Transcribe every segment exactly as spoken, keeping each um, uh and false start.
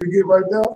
to get right there?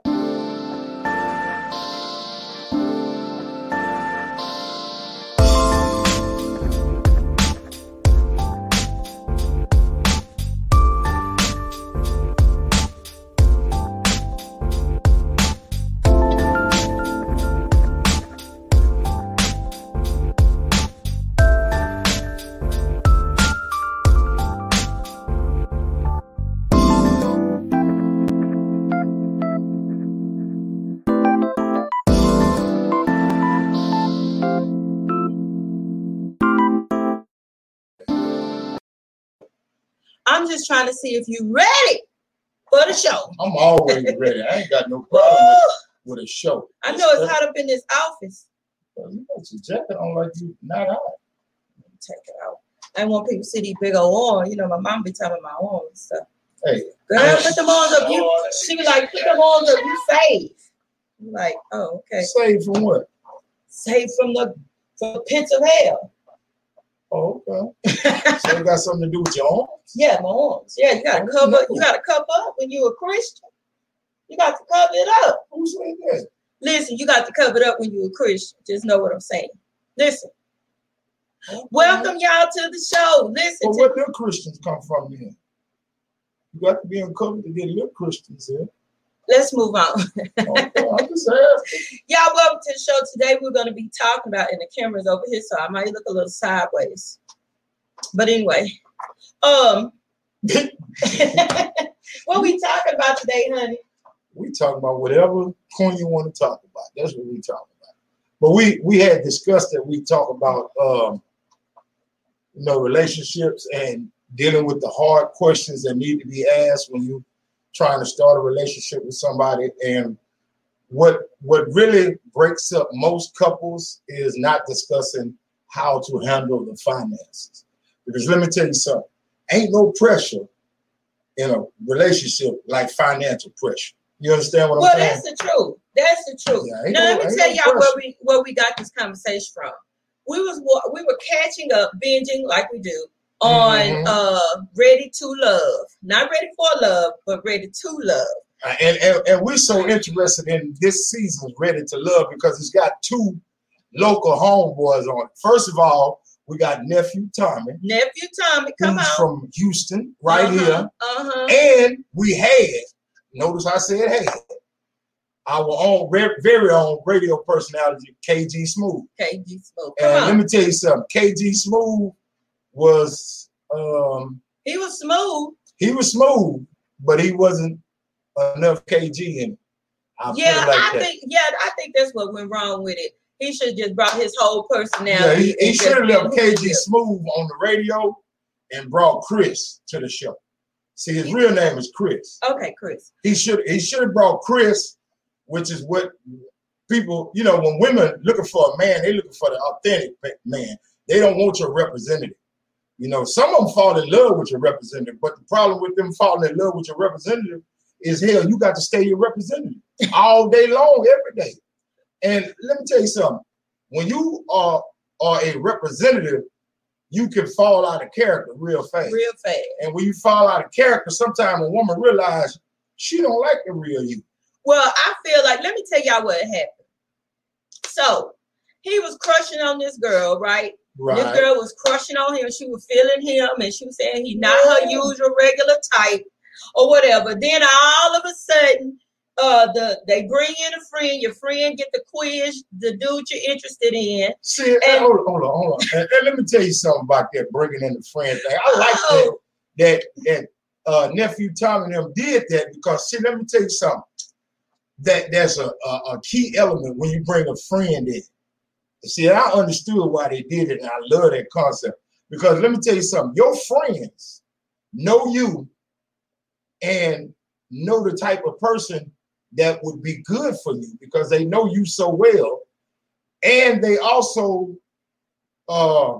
I'm just trying to see if you're ready for the show. I'm always ready. I ain't got no problem with, with a show. I know it's hot up in this office. Well, you got your jacket on like you not hot. Take it out. I want people to see these big old arms. You know, my mom be telling my arms and stuff. Hey, girl, put them arms up. You, she was like, put them arms up. You save. I'm like, oh, okay. Save from what? Save from the, from the pits of hell. Oh, okay. So it got something to do with your arms? Yeah, my arms. Yeah, you gotta cover. You gotta cover up when you're a Christian. You got to cover it up. Who said that? Listen, you got to cover it up when you're a Christian. Just know what I'm saying. Listen. Okay. Welcome y'all to the show. Listen. Well, to where do Christians come from then? You got to be uncovered to get little Christians here. Let's move on. Okay, I'm just asking. Y'all, welcome to the show. Today we're going to be talking about, and the camera's over here, so I might look a little sideways. But anyway, um, what we talking about today, honey? We talking about whatever point you want to talk about. That's what we talking about. But we we had discussed that we talk about um, you know, relationships and dealing with the hard questions that need to be asked when you trying to start a relationship with somebody. And what what really breaks up most couples is not discussing how to handle the finances. Because let me tell you something, ain't no pressure in a relationship like financial pressure. You understand what well, I'm saying? Well, that's the truth. That's the truth. Yeah, now, no, let me tell no y'all pressure. where we where we got this conversation from. We was we were catching up, binging like we do on Mm-hmm. uh Ready to Love. Not Ready for Love, but Ready to Love. Uh, and, and and we're so interested in this season's Ready to Love because it's got two local homeboys on it. First of all, we got Nephew Tommy. Nephew Tommy, come who's on. From Houston, right uh-huh, here. Uh-huh. And we had, notice I said had, our own, very own radio personality, K G Smooth. K G Smooth, come and on. let me tell you something. K G Smooth was, um, he was smooth. He was smooth, but he wasn't enough K G in it. I'll yeah, like I that. think. Yeah, I think that's what went wrong with it. He should have just brought his whole personality. Yeah, he, he should have left K G him. Smooth on the radio and brought Chris to the show. See, his real name is Chris. Okay, Chris. He should he should have brought Chris, which is what people, you know, when women looking for a man, they looking for the authentic man. They don't want your representative. You know, some of them fall in love with your representative, but the problem with them falling in love with your representative is, hell, you got to stay your representative all day long, every day. And let me tell you something. When you are, are a representative, you can fall out of character real fast. Real fast. And when you fall out of character, sometimes a woman realizes she don't like the real you. Well, I feel like, let me tell y'all what happened. So, he was crushing on this girl, right? Right. This girl was crushing on him. She was feeling him, and she was saying he's not her usual regular type or whatever. Then all of a sudden, uh, the they bring in a friend. Your friend get the quiz, the dude you're interested in. See, and, hold on, hold on, hold on. And, and let me tell you something about that bringing in the friend thing. I like oh. that that that uh, Nephew Tom and them did that because, see, let me tell you something. That that's a, a, a key element when you bring a friend in. See, I understood why they did it, and I love that concept. Because let me tell you something. Your friends know you and know the type of person that would be good for you because they know you so well. And they also uh,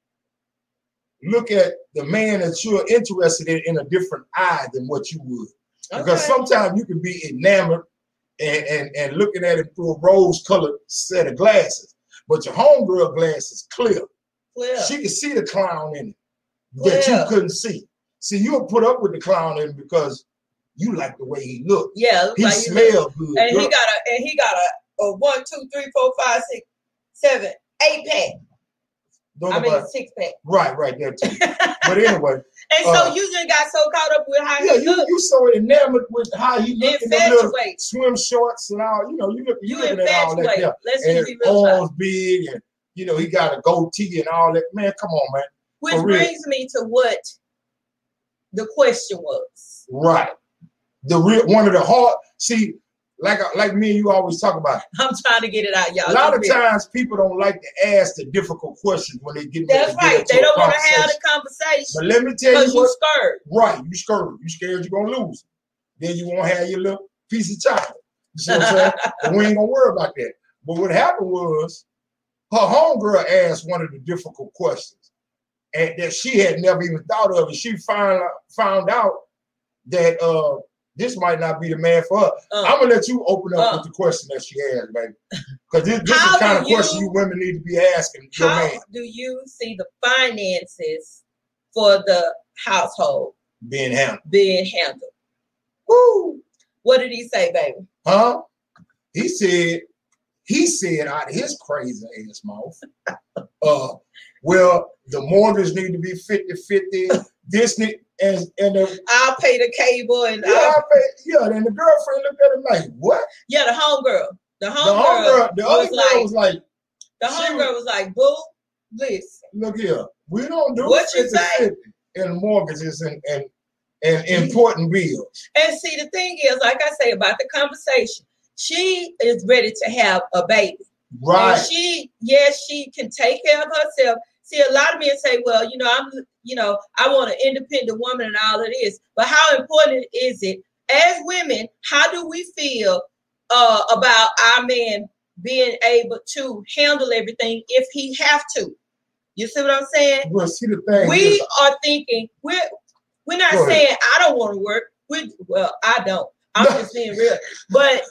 look at the man that you're interested in in a different eye than what you would. Okay. Because sometimes you can be enamored and, and, and looking at it through a rose-colored set of glasses. But your homegirl glass is clear. Clear. She can see the clown in it Clear. that you couldn't see. See, you'll put up with the clown in it because You like the way he looked. Yeah, he like smelled good. And girl. he got a and he got a, a one, two, three, four, five, six, seven, eight pack. Don't I mean about, six pack. Right, right there too. But anyway. And uh, so you just got so caught up with how yeah, he you looked. you so enamored with how he looked in the little Infatuated. swim shorts and all. You know, you look you, You looking at all that. infatuated. Yeah. Let's And just be real arms about it. big, and you know he got a goatee and all that. Man, come on, man. Which For real. brings me to what the question was. Right. The real one of the hard. See, like like me and you always talk about. I'm trying to get it out, y'all. A lot of Just times people don't like to ask the difficult questions when they get. That's to right. Get They don't want to have conversation. the conversation. But let me tell you Because you what. scared. Right, you scared. You scared you're gonna lose. Then you won't have your little piece of chocolate. You see what I'm saying? But we ain't gonna worry about that. But what happened was her homegirl asked one of the difficult questions, and that she had never even thought of. And she found found out that uh this might not be the man for her. Uh, I'm gonna let you open up uh, with the question that she asked, baby. Because this, this is How the kind do of question you- you women need to be asking your How man do you see the finances for the household being handled. being handled? Woo! What did he say, baby? Huh? He said, he said out of his crazy ass mouth, uh, well, the mortgage need to be fifty-fifty. This need, and, and the, I'll pay the cable and yeah, I'll, I pay, yeah, and the girlfriend looked at him like, what? yeah, the homegirl. The The homegirl homegirl, the other was girl like, was like, the she homegirl was like, boo, listen. look here, we don't do What you say? fifty-fifty in mortgages and, and, and important bills. And see, the thing is, like I say about the conversation, she is ready to have a baby. Right. And she, yes, she can take care of herself. See, a lot of men say, well, you know, I'm, you know, I want an independent woman and all of this. But how important is it as women? How do we feel uh, about our man being able to handle everything if he have to? You see what I'm saying? Well, see the thing We is, are thinking we're we're not Go ahead. saying I don't want to work. We well, I don't. I'm just being real, but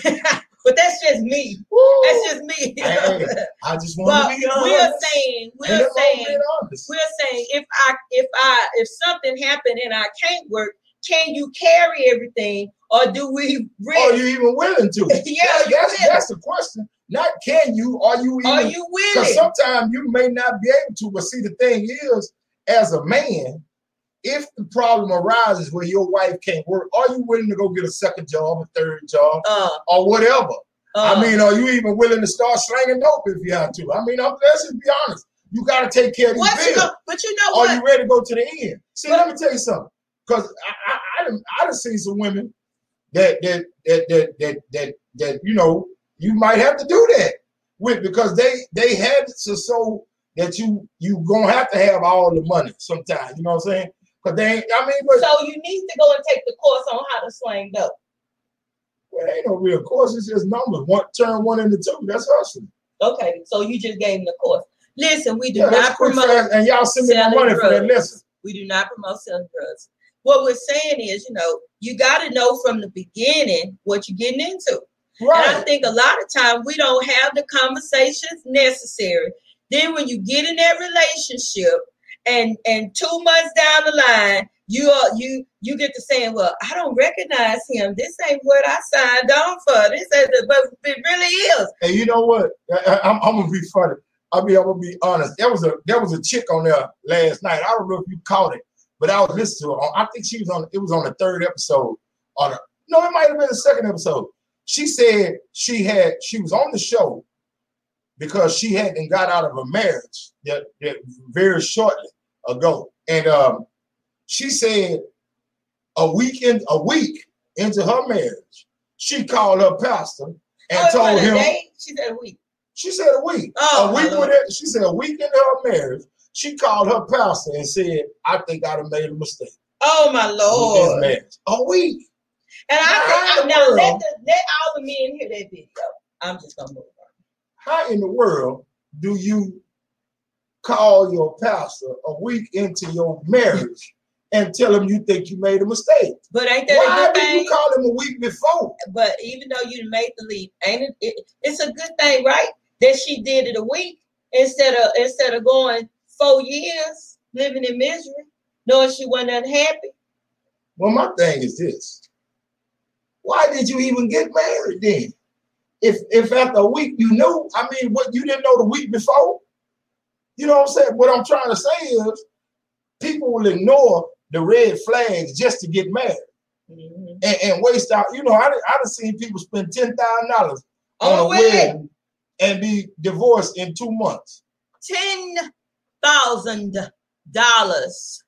but that's just me. woo, That's just me. Hey, I just want But to be we're honest. saying Ain't we're nothing wrong with saying being honest. we're saying if I if I if something happened and I can't work, can you carry everything, or do we Are really? you even willing to? Yeah, That- you that's, willing. that's the question. Not can you, are you even? Are you Because willing? sometimes you may not be able to. But see, the thing is, as a man, if the problem arises where your wife can't work, are you willing to go get a second job, a third job, Uh, or whatever? uh, I mean, are you even willing to start slanging dope if you have to? I mean, I'm, let's just be honest. You got to take care of these what you bills. know, but you know Are what? you ready to go to the end? See, let me tell you something. Because I, I, I, done, I done seen some women that that that that that that that you know you might have to do that with because they they had it so, so that you you gonna have to have all the money sometimes. You know what I'm saying? Because they ain't, I mean, but So you need to go and take the course on how to slang dope. well, ain't no real course. It's just numbers. One turn one into two. That's hustling. Okay, so you just gave them the course. Listen, we do Yeah, that's not quick promote fast, and y'all send me my selling money for that drugs. lesson. We do not promote selling drugs. What we're saying is, you know, you got to know from the beginning what you're getting into. And I Right. think a lot of times we don't have the conversations necessary. Then when you get in that relationship and and two months down the line, you are you you get to saying, well, I don't recognize him. This ain't what I signed on for. This ain't the, but it really is. And you know what? I, I, I'm, I'm gonna be funny. I mean, I'm gonna be honest. There was a there was a chick on there last night. I don't know if you caught it, but I was listening to her. I think she was on. It was on the third episode. On a, no, it might have been the second episode. She said she had she was on the show because she hadn't got out of a marriage that, that very shortly ago, and um, she said a week in a week into her marriage, she called her pastor and Oh, it told wasn't him. a day? She said a week. She said a week. Oh, a my week Lord. with it. She said a week into her marriage, she called her pastor and said, "I think I'd have made a mistake Oh my with this Lord. marriage." A week. And I How think in now the let world? the let all the men hear that video. I'm just gonna move on. How in the world do you call your pastor a week into your marriage and tell him you think you made a mistake? But ain't that Why a good did thing? you call him a week before? But even though you made the leap, ain't it, it? It's a good thing, right? That she did it a week instead of instead of going four years living in misery, knowing she wasn't unhappy. Well, my thing is this. why did you even get married then? If if after a week you knew, I mean, what you didn't know the week before? You know what I'm saying? What I'm trying to say is people will ignore the red flags just to get married. Mm-hmm. and, and waste out. You know, I I done seen people spend ten thousand dollars on a wedding and be divorced in two months. Ten thousand dollars.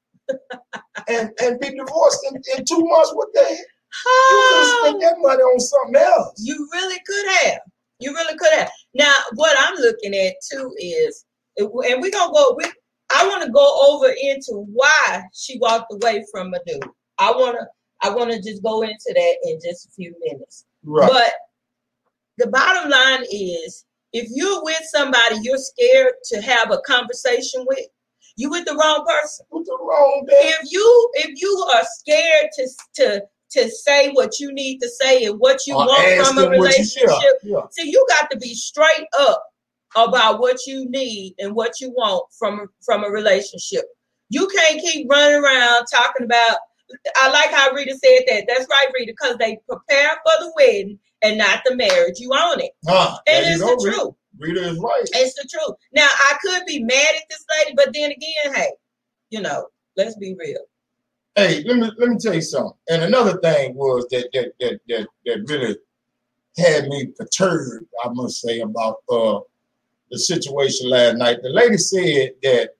and and be divorced in, in two months. What the heck? You could have spent that money on something else. You really could have. You really could have. Now, what I'm looking at too is, and we're gonna go. We, I want to go over into why she walked away from a dude. I wanna. I want to just go into that in just a few minutes. Right. But the bottom line is, if you're with somebody you're scared to have a conversation with, you with the wrong person. With the wrong man. If you if you are scared to to to say what you need to say and what you or want from a relationship, you, yeah, yeah. see, you got to be straight up about what you need and what you want from from a relationship. You can't keep running around talking about. I like how Rita said that. That's right, Rita, because they prepare for the wedding and not the marriage. You own it. Huh, and it's the Rita, truth. Rita is right. It's the truth. Now, I could be mad at this lady, but then again, hey, you know, let's be real. Hey, let me let me tell you something. And another thing was that that that that, that really had me perturbed, I must say, about uh, the situation last night. The lady said that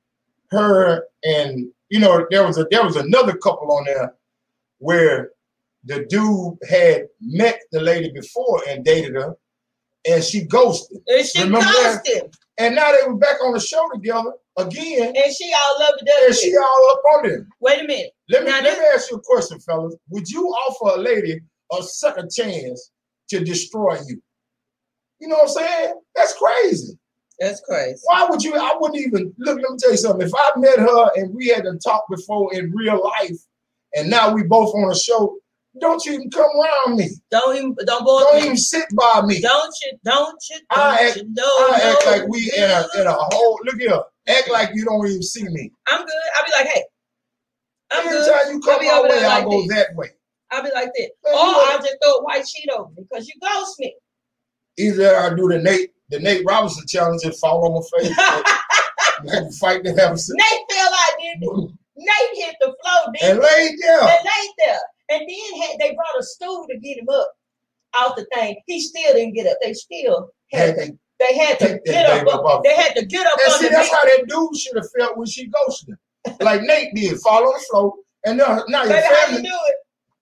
her and you know, there was a there was another couple on there where the dude had met the lady before and dated her, and she ghosted. And she Remember ghosted. That? And now they were back on the show together again. And she all up to And she all up on them. Wait a minute. Let me now let this- me ask you a question, fellas. Would you offer a lady a second chance to destroy you? You know what I'm saying? That's crazy. That's crazy. Why would you? I wouldn't even look. Let me tell you something. If I met her and we had to talk before in real life, and now we both on a show, don't you even come around me. Don't even don't bother Don't me. even sit by me. Don't you? Don't you? Don't I act, you know? I no, act like we in a in a whole. Look here. Act like you don't even see me. I'm good. I'll be like, hey. I'm Every good. time you come my way, I'll go this. that way. I'll be like that. Man, or I'll just throw a white sheet over because you ghost me. Either I do the Nate. The Nate Robinson challenge and fall on my face. Like fight to have a Nate fell out, didn't he? Nate hit the floor, didn't and laid there. And laid there. And then had, they brought a stool to get him up out the thing. He still didn't get up. They still had, had to, they had to get up. up, up. They had to get up. And see, that's how that dude should have felt when she ghosted him. Like Nate did, fall on the floor. And now, now your Baby, family. how you do it?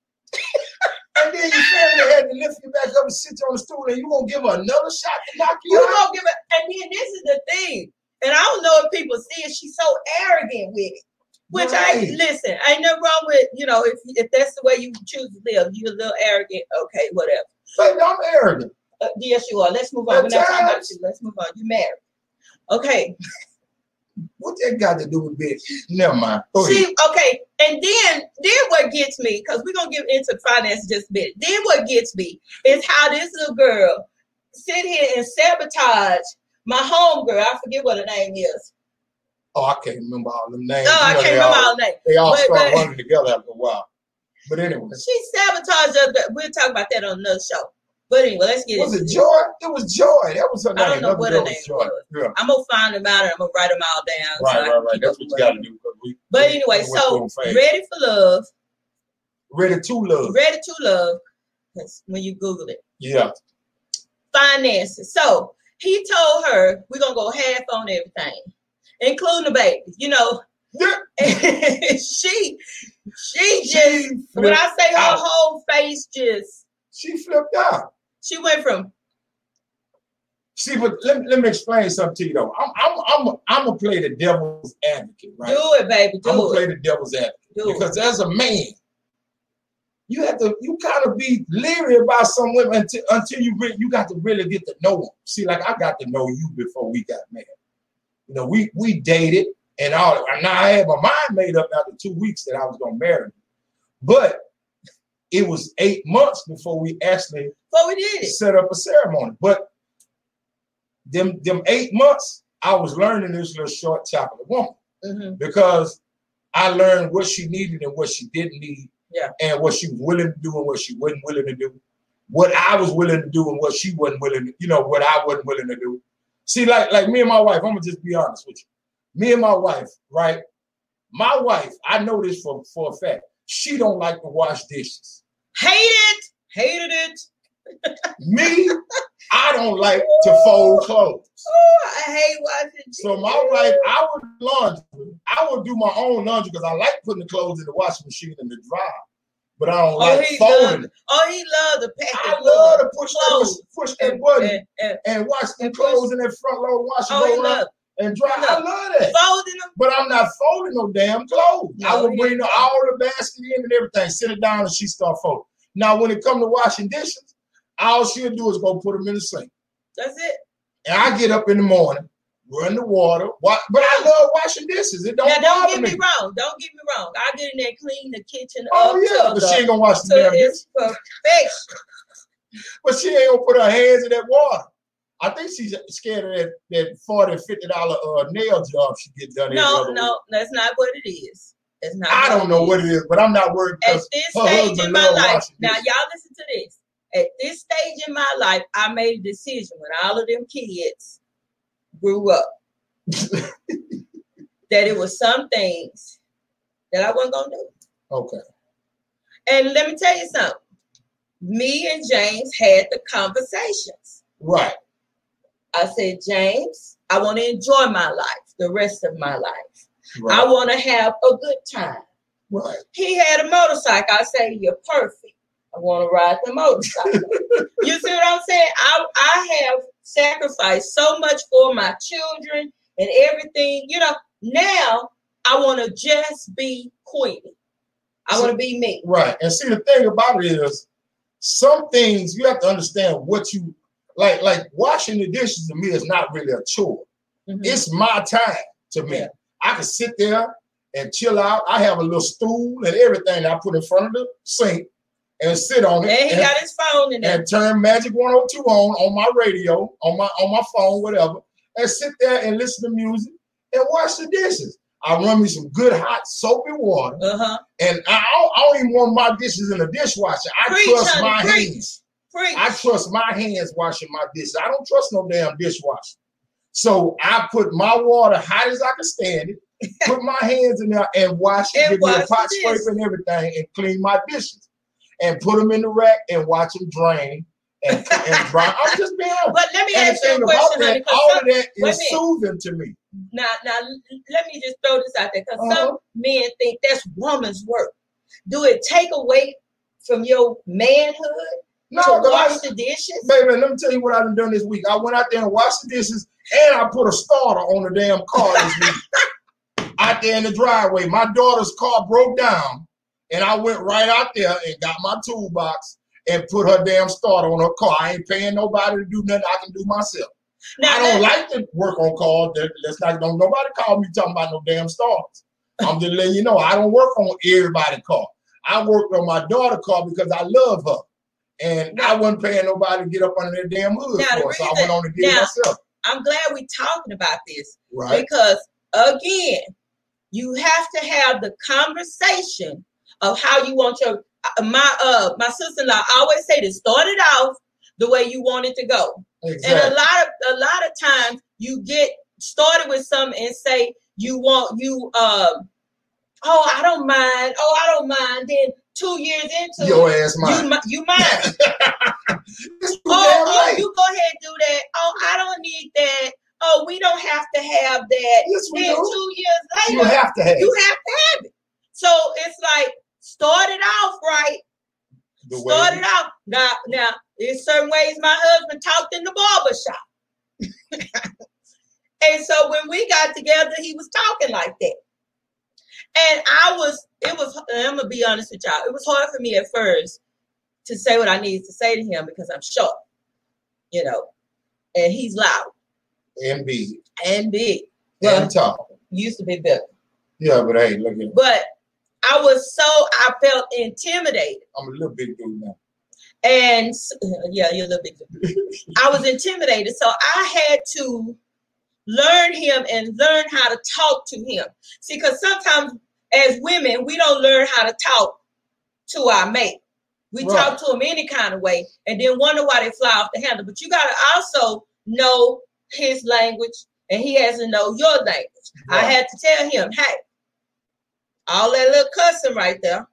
And then your family had to lift you back up and sit you on the stool, and you gonna give her another shot to knock you, you out? Gonna give her, and then this is the thing, and I don't know if people see it. She's so arrogant with it. Which right. I listen, ain't nothing wrong with, you know, if if that's the way you choose to live, you're a little arrogant. Okay, whatever. Baby, I'm arrogant. Uh, yes, you are. Let's move on. We're not talking about you. Let's move on. You married. Okay. What that got to do with bitch? Never mind. Go See, ahead. okay, and then then what gets me, because we're gonna get into finance just a bit. Then what gets me is how this little girl sit here and sabotage my homegirl. I forget what her name is. Oh, I can't remember all them names. No, I can't remember all, all the names. They all but, start but, running together after a while. But anyway. She sabotaged us. We'll talk about that on another show. But anyway, let's get was into it Joy? It was Joy. That was her name. I don't know Another what her name was. Joy. was. Yeah. I'm going to find them out and I'm going to write them all down. Right, so right, right. That's what you got to do. We, but we, anyway, we so Ready for Love. Ready to Love. Ready to Love. That's when you Google it. Yeah. Finances. So he told her we're going to go half on everything, including the baby. You know, yeah. she, she just, she when I say her out. whole face just. She flipped out. She went from. See, but let, let me explain something to you though. I'm I'm I'm I'm gonna play the devil's advocate, right? Do it, baby. Do I'm gonna it. play the devil's advocate Do because it. as a man, you have to you kind of be leery about some women until until you re- you got to really get to know them. See, like I got to know you before we got married. You know, we we dated and all. And now I had my mind made up after two weeks that I was gonna marry you, but it was eight months before we actually before we did it. set up a ceremony. But them them eight months, I was learning this little short chocolate woman mm-hmm. because I learned what she needed and what she didn't need Yeah. And what she was willing to do and what she wasn't willing to do. What I was willing to do and what she wasn't willing to, you know, what I wasn't willing to do. See, like, like me and my wife, I'm gonna just be honest with you. Me and my wife, right? My wife, I know this for, for a fact. She don't like to wash dishes. Hate it. Hated it. Me, I don't like to fold clothes. Oh, I hate washing dishes. So my wife, I would laundry. I would do my own laundry because I like putting the clothes in the washing machine and the dryer. But I don't oh, like he folding. Loved, oh, he loved the package. I love to push that, push that and, button and, and, and wash the and clothes push. in that front load wash Oh, he go loved and dry. I love that. Folding them. But I'm not folding no damn clothes. No, I would he bring the, all the basket in and everything, sit it down, and she start folding. Now, when it comes to washing dishes, all she'll do is go put them in the sink. That's it. And I get up in the morning, run the water, wash, but I love washing dishes. It don't now, don't bother get me. me wrong. Don't get me wrong. I get in there, clean the kitchen Oh, up. yeah, but the, she ain't going to wash the to damn dishes. its perfection. But she ain't going to put her hands in that water. I think she's scared of that, that forty dollars, fifty dollars uh, nail job she get done. No, no, that's not what it is. It's not. I don't know what it is, but I'm not worried. At this stage in my life, now y'all listen to this. At this stage in my life, I made a decision when all of them kids grew up that it was some things that I wasn't gonna do. Okay. And let me tell you something. Me and James had the conversations. Right. I said, James, I want to enjoy my life, the rest of my life. Right. I want to have a good time. Right. He had a motorcycle. I say, you're perfect. I want to ride the motorcycle. You see what I'm saying? I, I have sacrificed so much for my children and everything. You know, now I want to just be Queenie. I want to be me. Right. And see, the thing about it is, some things you have to understand what you, like, like washing the dishes to me is not really a chore. Mm-hmm. It's my time to me. Yeah. I can sit there and chill out. I have a little stool and everything that I put in front of the sink and sit on it. And he and, got his phone in there. And turn Magic one oh two on on my radio, on my on my phone, whatever, and sit there and listen to music and wash the dishes. I run me some good hot soapy water, uh-huh. and I don't, I don't even want my dishes in the dishwasher. I preach, trust honey, my preach, hands. Preach. I trust my hands washing my dishes. I don't trust no damn dishwasher. So I put my water hot as I can stand it, put my hands in there and wash it, and give me a wash pot scraper and everything, and clean my dishes, and put them in the rack and watch them drain and, and dry. I'm just being honest. But let me and ask you a question, that, honey. All some, of that is soothing to me. Now, now, let me just throw this out there, because uh-huh. some men think that's woman's work. Do it take away from your manhood no, to wash I, the dishes? Baby, let me tell you what I've done this week. I went out there and washed the dishes, and I put a starter on the damn car this week. Out there in the driveway. My daughter's car broke down, and I went right out there and got my toolbox and put her damn starter on her car. I ain't paying nobody to do nothing. I can do myself. Now, I don't like to work on cars. Let's not, don't nobody call me talking about no damn starters. I'm just letting you know, I don't work on everybody's car. I worked on my daughter's car because I love her. And now, I wasn't paying nobody to get up under their damn hood now, for it. So I went on and did it myself. I'm glad we're talking about this. Right. Because, again, you have to have the conversation of how you want your, my uh my sister-in-law always say this, start it off the way you want it to go. Exactly. And a lot of a lot of times you get started with something and say you want you uh, oh I don't mind oh I don't mind then two years into your ass mind you, you mind oh, oh you go ahead and do that oh I don't need that oh we don't have to have that yes, we then do. two years later you have to have you have to have it. So it's like start it off right. The start way. It off now now. There's certain ways my husband talked in the barber shop. And so when we got together, he was talking like that. And I was, it was, I'm going to be honest with y'all, it was hard for me at first to say what I needed to say to him because I'm short, you know, and he's loud. And big. And big. Well, and tall. Used to be bigger. Yeah, but hey, look at it. But I was so, I felt intimidated. I'm a little big dude now. And yeah, you're a little bit different. I was intimidated. So I had to learn him and learn how to talk to him. See, because sometimes as women, we don't learn how to talk to our mate. We Right. talk to them any kind of way and then wonder why they fly off the handle. But you got to also know his language and he has to know your language. Right. I had to tell him, hey, all that little cussing right there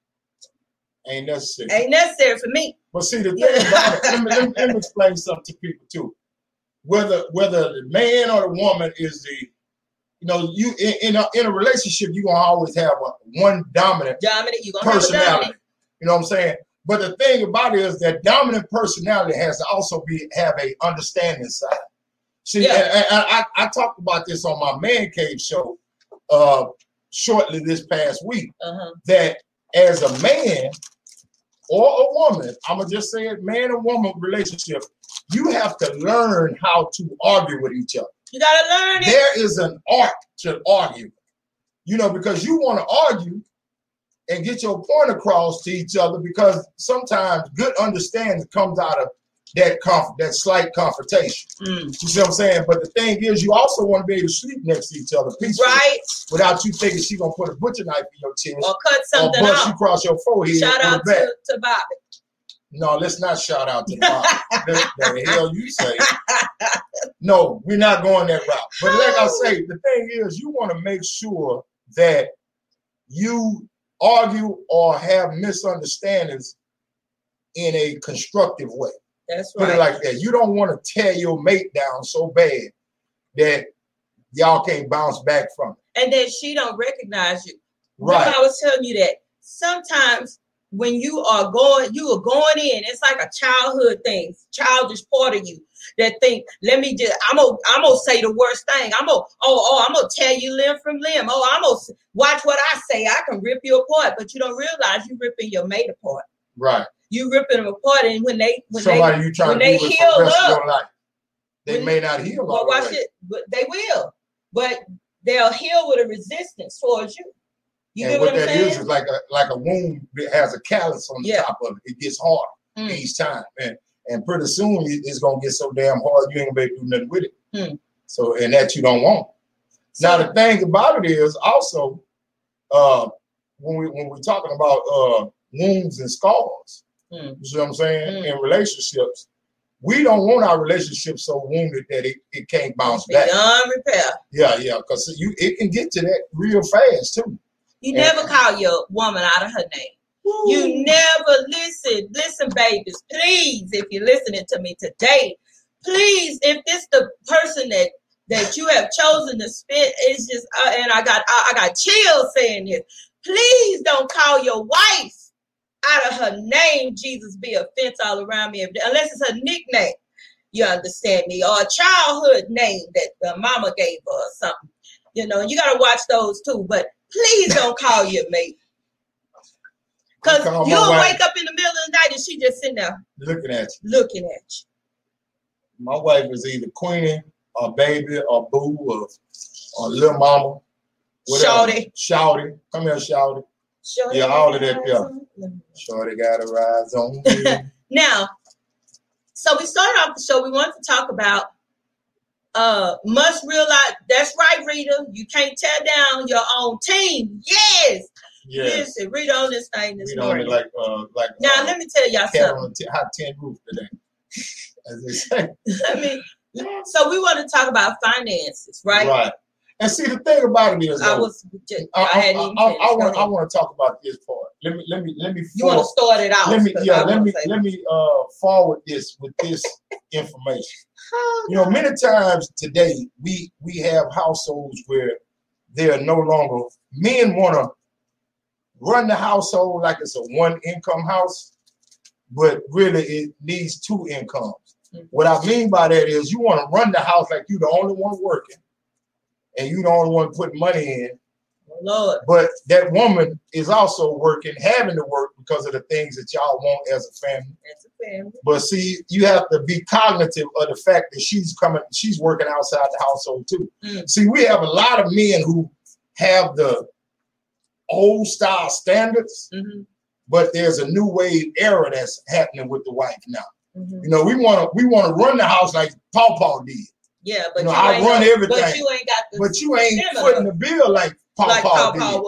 ain't necessary. ain't necessary for me. But see, the thing about it, let me, let, me, let me explain something to people too. Whether whether the man or the woman is the, you know, you in, in, a, in a relationship, you're going to always have a, one dominant, Dominant, you're going to have a personality. dominant. You know what I'm saying? But the thing about it is that dominant personality has to also be have a understanding side. See, Yeah. and, and I, I talked about this on my Man Cave show uh, shortly this past week, Uh-huh. that as a man or a woman, I'm going to just say it, man and woman relationship, you have to learn how to argue with each other. You got to learn it. There is an art to argue, you know, because you want to argue and get your point across to each other, because sometimes good understanding comes out of that conf- that slight confrontation. Mm. You see what I'm saying? But the thing is, you also want to be able to sleep next to each other peacefully, Right. without you thinking she's going to put a butcher knife in your chest Or cut or something bust you off. across your forehead. Shout with a out bat. to, to Bobby. No, let's not shout out to Bob. the, the hell you say. No, we're not going that route. But like I say, the thing is, you want to make sure that you argue or have misunderstandings in a constructive way. That's Put right. it like that. You don't want to tear your mate down so bad that y'all can't bounce back from it. And then she don't recognize you. Right. Remember I was telling you that sometimes when you are going, you are going in, it's like a childhood thing, childish part of you that think, let me just, I'm gonna, I'm gonna say the worst thing. I'm gonna, oh, oh, I'm gonna tear you limb from limb. Oh, I'm gonna watch what I say. I can rip you apart, but you don't realize you're ripping your mate apart. Right. You ripping them apart, and when they, when Somebody they, you trying when to they be with heal for the rest up, of your life. They when- may not heal well, all watch the way. it, but they will. But they'll heal with a resistance towards you. You And get what what I'm that saying? is is like a like a wound that has a callus on the Yeah. top of it. It gets hard Mm. each time, and and pretty soon it- it's gonna get so damn hard you ain't gonna be able to do nothing with it. Mm. So, and that you don't want. Now the thing about it is also, uh, when we when we're talking about uh wounds and scars, Mm. you see what I'm saying? Mm. In relationships, we don't want our relationship so wounded that it, it can't bounce back. Beyond repair. Yeah, yeah, because you it can get to that real fast too. You Yeah. never call your woman out of her name. You never listen. Listen, babies, please, if you're listening to me today, please, if this the person that that you have chosen to spend, it's just, uh, and I got I, I got chills saying this. Please don't call your wife out of her name. Jesus be a fence all around me, unless it's her nickname. You understand me, or a childhood name that the mama gave her or something. You know, you got to watch those too. But please don't call your mate. Because call my you'll wife. wake up in the middle of the night and she just sitting there Looking at you. looking at you. My wife is either Queenie or baby or boo or, or little mama. Whatever. Shawty. Shawty. Come here, Shawty. Shorty Yeah, all of that, got yeah. on. Shawty got a rise on me. Now, so we started off the show. We wanted to talk about uh must realize. That's right, Rita. You can't tear down your own team. Yes. Yes. Listen, Rita on this thing this We don't morning. like uh like Now, uh, let me tell y'all cat something. on a t- hot tin roof today. As they say. Let me. So we want to talk about finances, right? Right. And see the thing about it is I though, was. Just, I, I, I, hadn't I, even I, finished. I Go want I ahead. want to talk about this part. Let me let me let me You want to forward- start it out? let me 'cause yeah, I let wanna me say- let me uh forward this with this information. Oh, You know, God. many times today we we have households where they are no longer men want to run the household like it's a one income house, but really it needs two incomes. Mhm. What I mean by that is you want to run the house like you're the only one working and you the only one putting money in, Lord. but that woman is also working, having to work because of the things that y'all want as a family. That's a family. But see, you have to be cognitive of the fact that she's coming, she's working outside the household too. Mm. See, we have a lot of men who have the old style standards, Mm-hmm. but there's a new wave era that's happening with the wife now. Mm-hmm. You know, we want to we want to run the house like Paw Paw did, Yeah, but You know, you I ain't run no- everything. But you ain't got the but you ain't Similar. footing the bill like Paw like Paw Paw did. Paw was.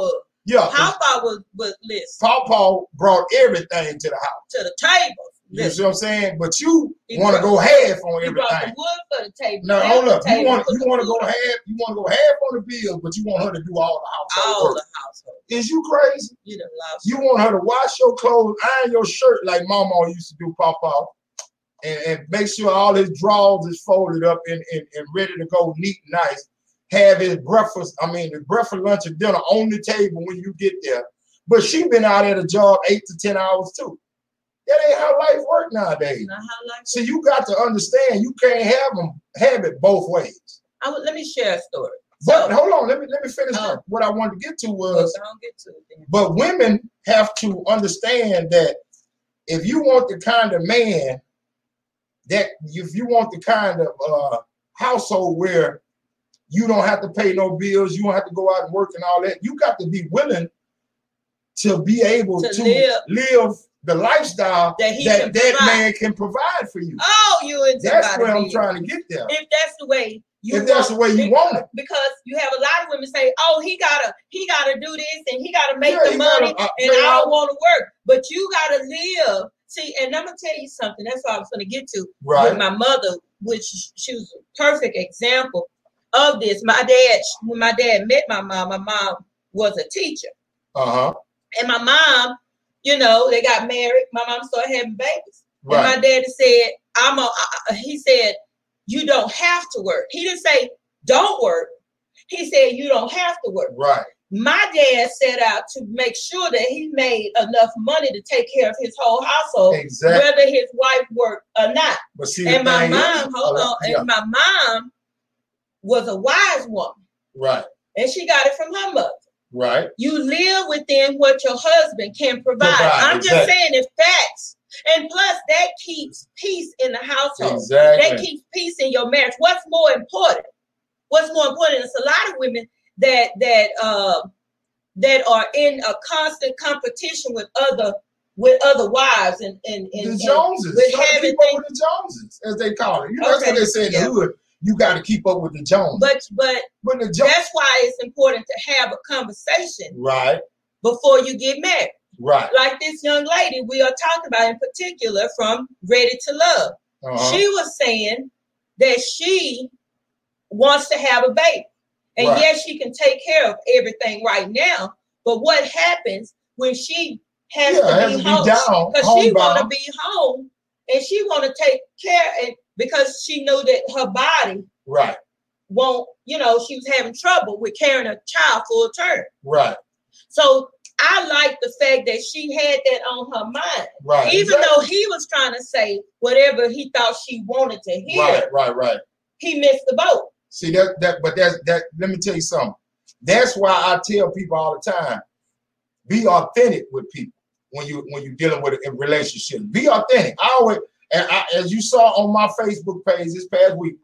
Yeah. Papa was was listen. Papa brought everything to the house. To the table. You see what I'm saying? But you He want to brought- go half on He brought the everything. wood for the table. Now set hold the up. You table, want put you the want to food go on. half. You want to go half on the bills, but you want her to do all the household all work. the household. Is you crazy? You done lost. You want her to wash your clothes, iron your shirt like Mama used to do, Papa, and, and make sure all his drawers is folded up and, and, and ready to go neat and nice. Have his breakfast, I mean, his breakfast, lunch, and dinner on the table when you get there. But she been out at a job eight to ten hours too. That ain't how life works nowadays. Not how life So you got to understand you can't have them have it both ways. I would, let me share a story. But So, hold on, let me let me finish Oh. that. What I wanted to get to well, was, don't get to it then. but women have to understand that if you want the kind of man that if you want the kind of uh, household where you don't have to pay no bills, you don't have to go out and work and all that, you got to be willing to be able To to, live. live the lifestyle That he that can that provide. man can provide for you. Oh, you into That's about where to I'm be. trying to get there. If that's the way you If that's the way you because, want it. because you have a lot of women say, "Oh, he gotta, he gotta do this and he gotta make Yeah, the he money, gotta, uh, and pay I out. don't want to work." But you gotta live. See, and I'm gonna tell you something. That's what I was gonna get to Right. with my mother, which she was a perfect example of this. My dad, when my dad met my mom, my mom was a teacher, Uh-huh. and my mom, you know, they got married. My mom started having babies. Right. And my daddy said, I'm a, I, he said, you don't have to work. He didn't say, don't work. He said, you don't have to work. Right. My dad set out to make sure that he made enough money to take care of his whole household, Exactly. whether his wife worked or not. But see, And the my thing mom, is, hold uh, on, yeah. and my mom was a wise woman. Right. And she got it from her mother. Right. You live within what your husband can provide. Provide, I'm exactly. just saying it's facts. And plus, that keeps peace in the household. Exactly. That keeps peace in your marriage. What's more important? What's more important is a lot of women that that uh, that are in a constant competition with other with other wives and and, and The Joneses. and with Try to having keep up things. with the Joneses, as they call it. You know, that's Okay, what they say in yeah. the hood. You got to keep up with the Joneses. But but But the Joneses. that's why it's important to have a conversation Right. before you get married. Right. Like this young lady we are talking about in particular from Ready to Love. Uh-huh. She was saying that she wants to have a baby. And Right. yes, she can take care of everything right now. But what happens when she has Yeah, to has be to be home? down, Because she want to homebound. be home and she want to take care, and because she knew that her body Right. won't, you know, she was having trouble with carrying a child full term. Right. So I like the fact that she had that on her mind. Right. Even Exactly. though he was trying to say whatever he thought she wanted to hear, Right. Right. Right. he missed the boat. See that that but that's that let me tell you something. That's why I tell people all the time, be authentic with people when you when you're dealing with a relationship. Be authentic. I always and I, as you saw on my Facebook page this past week,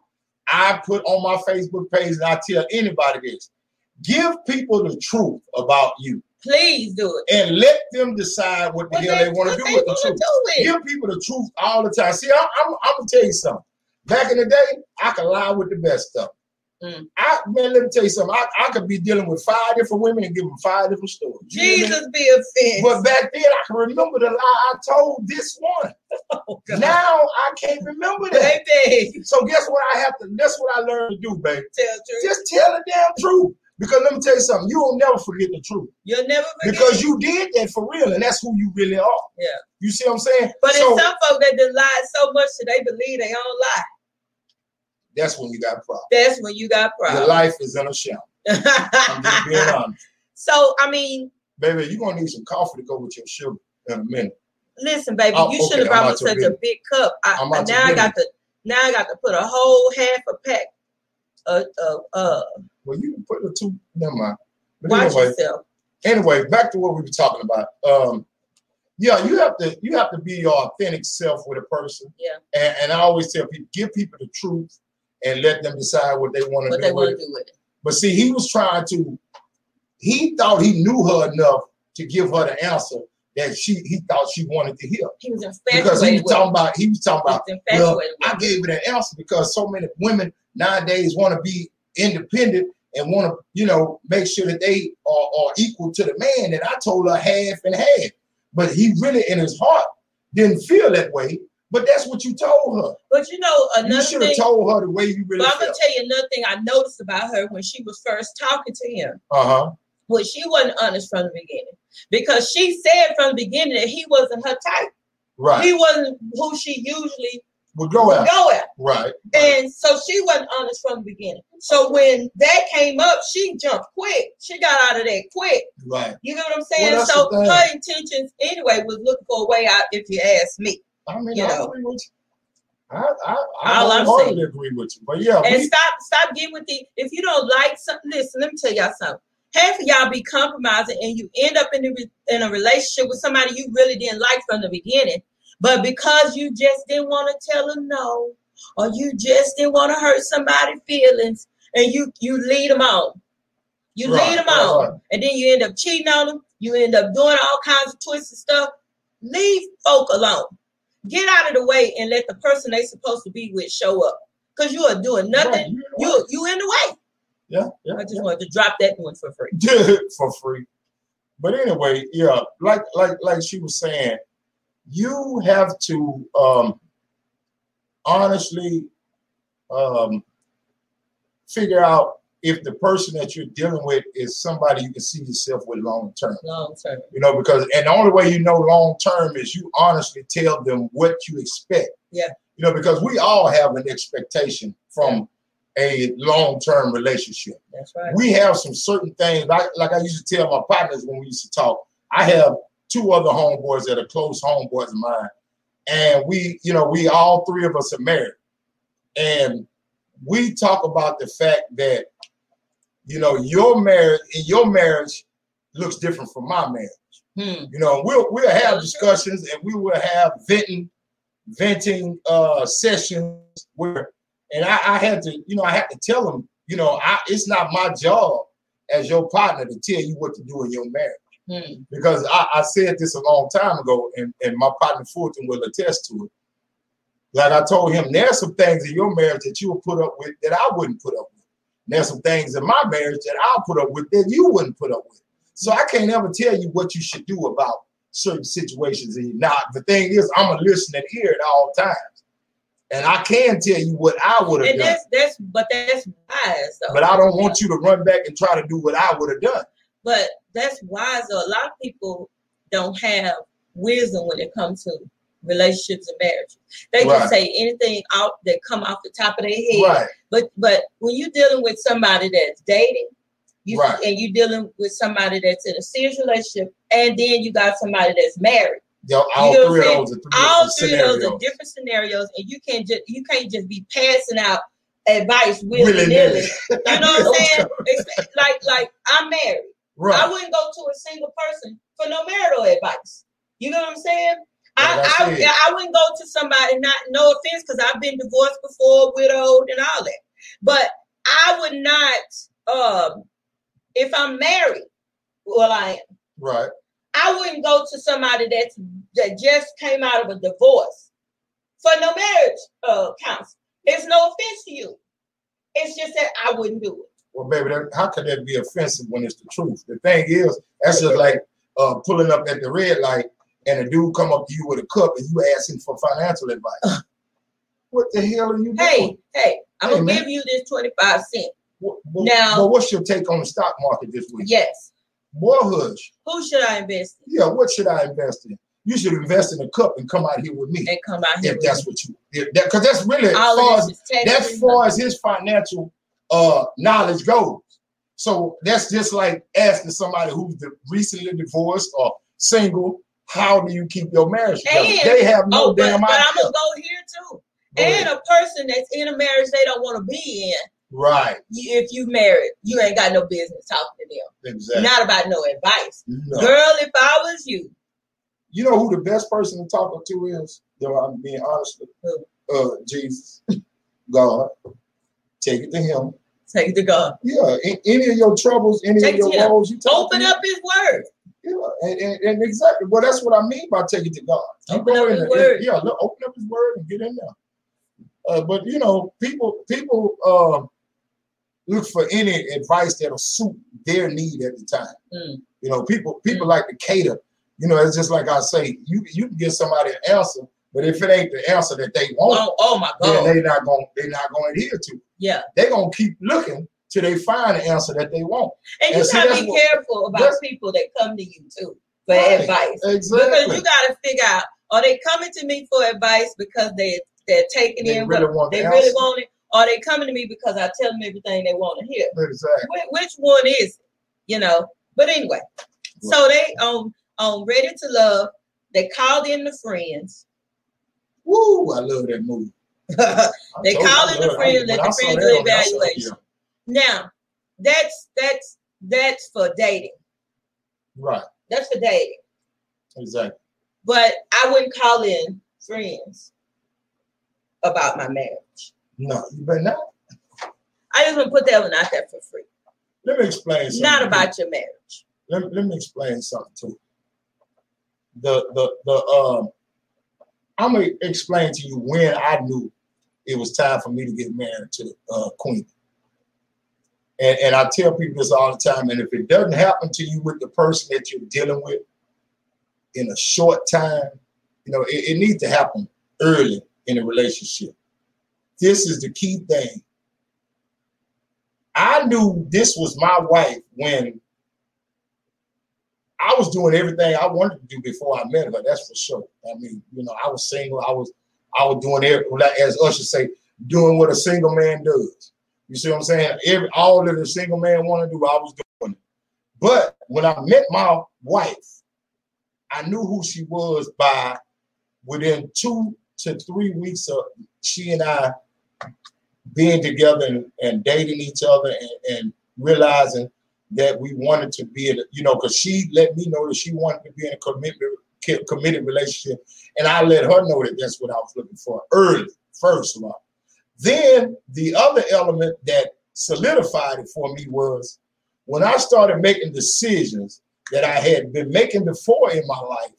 I put on my Facebook page and I tell anybody this. Give people the truth about you Please do it. and let them decide what the What hell they, they want what to they do with the wanna truth. do with it. Give people the truth all the time. See, I, I'm, I'm gonna tell you something. Back in the day, I could lie with the best stuff. Mm. I man, let me tell you something. I, I could be dealing with five different women and give them five different stories. You know what I mean? Jesus be offended. But back then, I can remember the lie I told this one. Oh, God. Now I can't remember that. Baby, So guess what I have to? That's what I learned to do, baby. tell the truth. Just tell the damn truth. Because let me tell you something. You will never forget the truth. You'll never forget. Because you did that for real, and that's who you really are. Yeah. You see what I'm saying? But so there's some folk that done lied so much that they believe they own lie. that's when you got a problem. That's when you got Your problems. life is in a shell. I'm just being honest. So, I mean, Baby, you're going to need some coffee to go with your sugar in a minute. listen, baby, Oh, you okay, should have brought I'm me out to such a dinner. big cup. I, I'm out to now I dinner. got to now I got to put a whole half a pack of of uh Well, you can put the two, never mind. But watch anyway, yourself. anyway, back to what we were talking about. Um, yeah, you have to you have to be your authentic self with a person. Yeah. And, and I always tell people, give people the truth and let them decide what they want to What do they with want it. to do with it. But see, he was trying to, he thought he knew her enough to give her the answer that she he thought she wanted to hear. He was Because he infatuated was with talking it. about, he was talking He about, was well, infatuated with I it. gave her that answer because so many women nowadays want to be independent and want to, you know, make sure that they are, are equal to the man. And I told her half and half. But he really, in his heart, didn't feel that way. But that's what you told her. But you know, another you should have told her the way you really but felt. I'm going to tell you another thing I noticed about her when she was first talking to him. Uh-huh. Well, she wasn't honest from the beginning. Because she said from the beginning that he wasn't her type. Right. He wasn't who she usually would go at. Go at. Right, right. And so she wasn't honest from the beginning. So when that came up, she jumped quick. She got out of there quick. Right. You know what I'm saying? Well, so her intentions anyway was looking for a way out, if you ask me. I mean, you I know. agree with you. I I, I All I'm hardly agree with you. But yeah. And we, stop stop getting with the if you don't like something, listen, let me tell y'all something. Half of y'all be compromising and you end up in, the, in a relationship with somebody you really didn't like from the beginning. But because you just didn't want to tell them no, or you just didn't want to hurt somebody's feelings, and you you lead them on. You right, lead them right, on. Right. And then you end up cheating on them. You end up doing all kinds of twisted stuff. Leave folk alone. Get out of the way and let the person they supposed to be with show up. Because you are doing nothing. Right, you, you in the way. Yeah, yeah. I just yeah. wanted to drop that one for free. For free. But anyway, yeah, like like like she was saying, you have to um, honestly um, figure out if the person that you're dealing with is somebody you can see yourself with long term. Long term. You know, because and the only way you know long term is you honestly tell them what you expect. Yeah. You know, because we all have an expectation from yeah. a long term relationship. That's right. We have some certain things, like like I used to tell my partners when we used to talk. I have two other homeboys that are close homeboys of mine. And we, you know, we all three of us are married. And we talk about the fact that, you know, your marriage, in your marriage looks different from my marriage. Hmm. You know, we'll we'll have discussions and we will have venting, venting uh, sessions where, and I, I had to, you know, I had to tell them, you know, I, it's not my job as your partner to tell you what to do in your marriage. Hmm. Because I, I said this a long time ago, and, and my partner Fulton will attest to it. Like I told him, there's some things in your marriage that you will put up with that I wouldn't put up with. There's some things in my marriage that I'll put up with that you wouldn't put up with. So I can't ever tell you what you should do about certain situations. Now, the thing is, I'm a listening ear at all times. And I can tell you what I would have done. That's, that's, but that's wise, though. But I don't want you to run back and try to do what I would have done. But that's wise, though. A lot of people don't have wisdom when it comes to relationships and marriages. They right. just say anything out that come off the top of their head. Right. But but when you're dealing with somebody that's dating, you right. and you're dealing with somebody that's in a serious relationship, and then you got somebody that's married. Yo, all you know three of those are three all three scenarios. of those are different scenarios, and you can't just you can't just be passing out advice willy nilly. You know what I'm saying? like like I'm married. Right. I wouldn't go to a single person for no marital advice. You know what I'm saying? I, I, I wouldn't go to somebody, not no offense, because I've been divorced before, widowed, and all that. But I would not, um, if I'm married, well, I am. Right. I wouldn't go to somebody that's that just came out of a divorce for no marriage uh, counsel. It's no offense to you. It's just that I wouldn't do it. Well, baby, that, how could that be offensive when it's the truth? The thing is, that's just like uh, pulling up at the red light and a dude come up to you with a cup and you ask him for financial advice. What the hell are you doing? Hey, hey, I'm hey, going to give you this twenty-five cents. What, what, now, well, what's your take on the stock market this week? Yes. Boy, hush. Who should I invest in? Yeah, what should I invest in? You should invest in a cup and come out here with me. And come out here if with that's me. what you, because that, that's really All as far as, that's far as his financial uh, knowledge goes. So that's just like asking somebody who's the, recently divorced or single, how do you keep your marriage together? And, they have no oh, but, damn but idea. I'm going to go here too. Go and ahead. A person that's in a marriage they don't want to be in. Right. You, if you married, you ain't got no business talking to them. Exactly. Not about no advice. No. Girl, if I was you. You know who the best person to talk to is? You know, I'm being honest with you. Uh, Jesus. God. Take it to him. Take it to God. Yeah. In, any of your troubles, any take of your woes, you talk Open to up him. his word. Yeah, and, and, and exactly. Well, that's what I mean by take it to God. You open go up in his and, word. Yeah, look, open up his word and get in there. Uh, but, you know, people, people, uh, look for any advice that'll suit their need at the time. Mm. You know, people people Mm. like to cater. You know, it's just like I say, you you can give somebody an answer, but if it ain't the answer that they want, Oh, oh my then God. they not gonna they not gonna adhere to. Yeah. They gonna keep looking till they find the answer that they want. And And you see, gotta that's be what- careful about that's- people that come to you too for Right, advice. exactly. Because you gotta figure out, are they coming to me for advice because they they're taking They in really what want they the really answer. want it, or are they coming to me because I tell them everything they want to hear? Exactly. Which, which one is it? You know? But anyway, so they on on Ready to Love, they called in the friends. Woo! I love that movie. I They told you, called I in the love it. friends, When let I the saw friends that do on there, I said, evaluation. yeah. Now, that's that's that's for dating. Right. That's for dating. Exactly. But I wouldn't call in friends about my marriage. No, you better not. I just want to put that one out there for free. Let me explain something. Not to about your marriage. you. Let, let me explain something to you. The the the um I'm gonna explain to you when I knew it was time for me to get married to uh Queen. And and I tell people this all the time, and if it doesn't happen to you with the person that you're dealing with in a short time, you know, it, it needs to happen early in a relationship. This is the key thing. I knew this was my wife when I was doing everything I wanted to do before I met her. That's for sure. I mean, you know, I was single. I was, I was doing everything, as Usher say, doing what a single man does. You see what I'm saying? Every all that a single man want to do, I was doing it. But when I met my wife, I knew who she was by within two to three weeks of she and I being together and, and dating each other and, and realizing that we wanted to be in, a, you know, because she let me know that she wanted to be in a committed, committed relationship. And I let her know that that's what I was looking for early, first of all. Then the other element that solidified it for me was when I started making decisions that I had been making before in my life.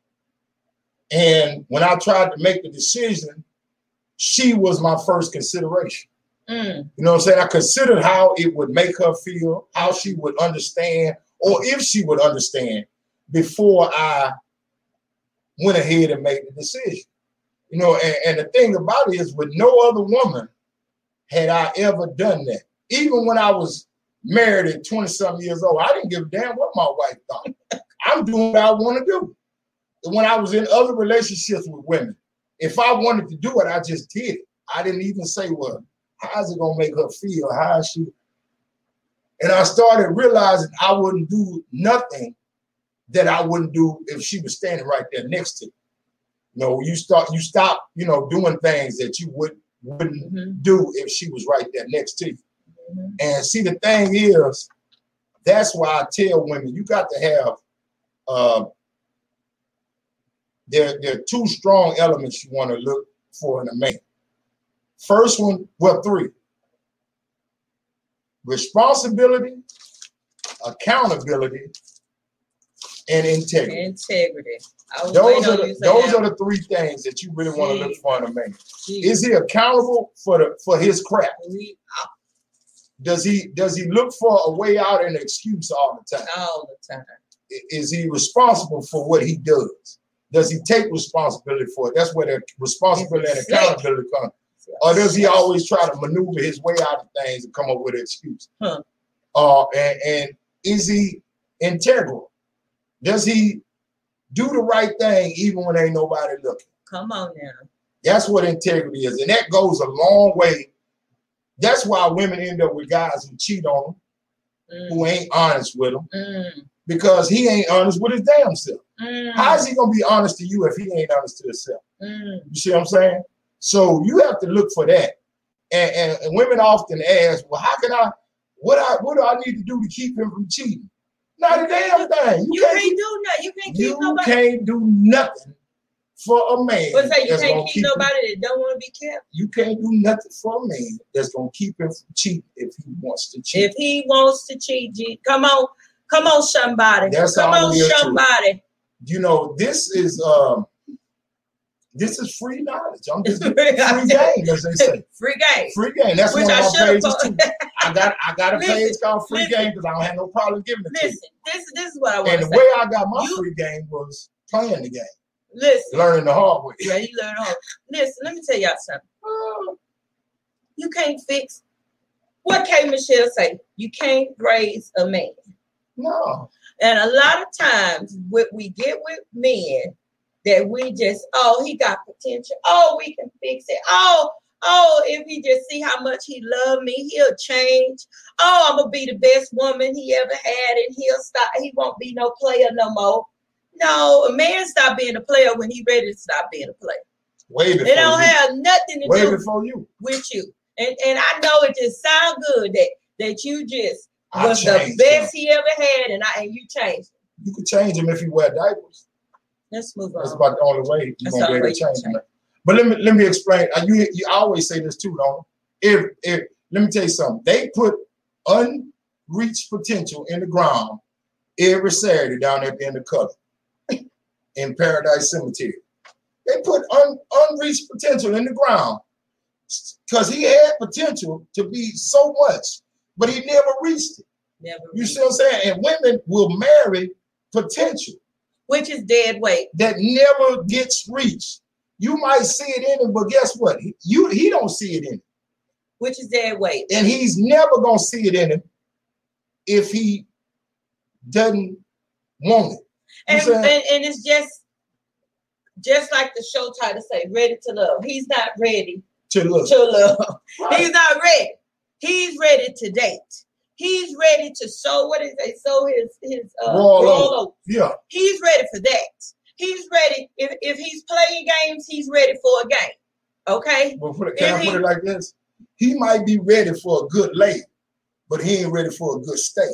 And when I tried to make the decision, she was my first consideration. Mm. You know what I'm saying? I considered how it would make her feel, how she would understand, or if she would understand before I went ahead and made the decision. You know, and, and the thing about it is with no other woman had I ever done that. Even when I was married at twenty-something years old, I didn't give a damn what my wife thought. I'm doing what I want to do. And when I was in other relationships with women, if I wanted to do it, I just did it. I didn't even say, well, how's it going to make her feel? How is she? And I started realizing I wouldn't do nothing that I wouldn't do if she was standing right there next to me. You know, you start, you stop, you know, doing things that you would, wouldn't Mm-hmm. do if she was right there next to you. Mm-hmm. And see, the thing is, that's why I tell women, you got to have, uh, there, there are two strong elements you want to look for in a man. First one, well, three. Responsibility, accountability, and integrity. Integrity. I was Those waiting are on the, you to say those that. are the three things that you really want to look for in a man. Jeez. Is he accountable for the for his crap? We- Does he does he look for a way out and an excuse all the time? all the time. I- Is he responsible for what he does? Does he take responsibility for it? That's where the responsibility and accountability comes. Or does he always try to maneuver his way out of things and come up with an excuse? Huh. Uh, and, and is he integral? Does he do the right thing even when ain't nobody looking? Come on now. That's what integrity is. And that goes a long way. That's why women end up with guys who cheat on them, Mm. who ain't honest with them, Mm. because he ain't honest with his damn self. Mm. How is he going to be honest to you if he ain't honest to himself? Mm. You see what I'm saying? So you have to look for that. And, and, and women often ask, well, how can I, what I what do I need to do to keep him from cheating? Not a damn thing. You can't do nothing. You can't keep You nobody. can't do nothing for a man. But say you that's can't gonna keep him- nobody that don't want to be kept. You can't do nothing for a man that's going to keep him from cheating if he wants to cheat. If he wants to cheat, G, come on, come on, somebody. That's come all on, it is to it. somebody. You know, this is um, this is free knowledge. I'm just Free free game, as they say. Free game. Free game. That's Which one of I my should have pages too. put. I I got I got a listen, page called Free listen, Game because I don't have no problem giving it listen, to you. this this is what I want And to the say. way I got my You- free game was playing the game, Listen, learning the hard way. yeah, you learn hard. Listen, let me tell y'all something. You can't fix what K. Michelle say. You can't raise a man. No. And a lot of times, what we get with men, that we just, oh, he got potential. Oh, we can fix it. Oh, oh, if he just see how much he love me, he'll change. Oh, I'm gonna be the best woman he ever had, and he'll stop. He won't be no player no more. No, a man stop being a player when he ready to stop being a player. Way before It don't you. have nothing to Way do before you. with you. And and I know it just sound good that that you just I was the changed best him. he ever had, and I and you changed. You can change him if you wear diapers. Let's move on. That's about the only way you're That's gonna the be able only to way you change can him. But let me let me explain. Uh, You you always say this too, don't you? If if let me tell you something. They put unreached potential in the ground every Saturday down at the end of Cover in Paradise Cemetery. They put un, unreached potential in the ground because he had potential to be so much, but he never reached it. Never You reached. see what I'm saying? And women will marry potential Which is dead weight. that never gets reached. You might see it in him, but guess what? He, you he don't see it in him. Which is dead weight. And he's never gonna see it in him if he doesn't want it. You And, saying? and and it's just just like the show title say, ready to love. He's not ready To look. to love. Right. He's not ready. He's ready to date. He's ready to sow what is they sow his his uh, Roll roll over. over. Yeah. He's ready for that. He's ready. If if he's playing games, he's ready for a game. Okay. Well, put it, can If I put he- it like this? He might be ready for a good lay, but he ain't ready for a good stay.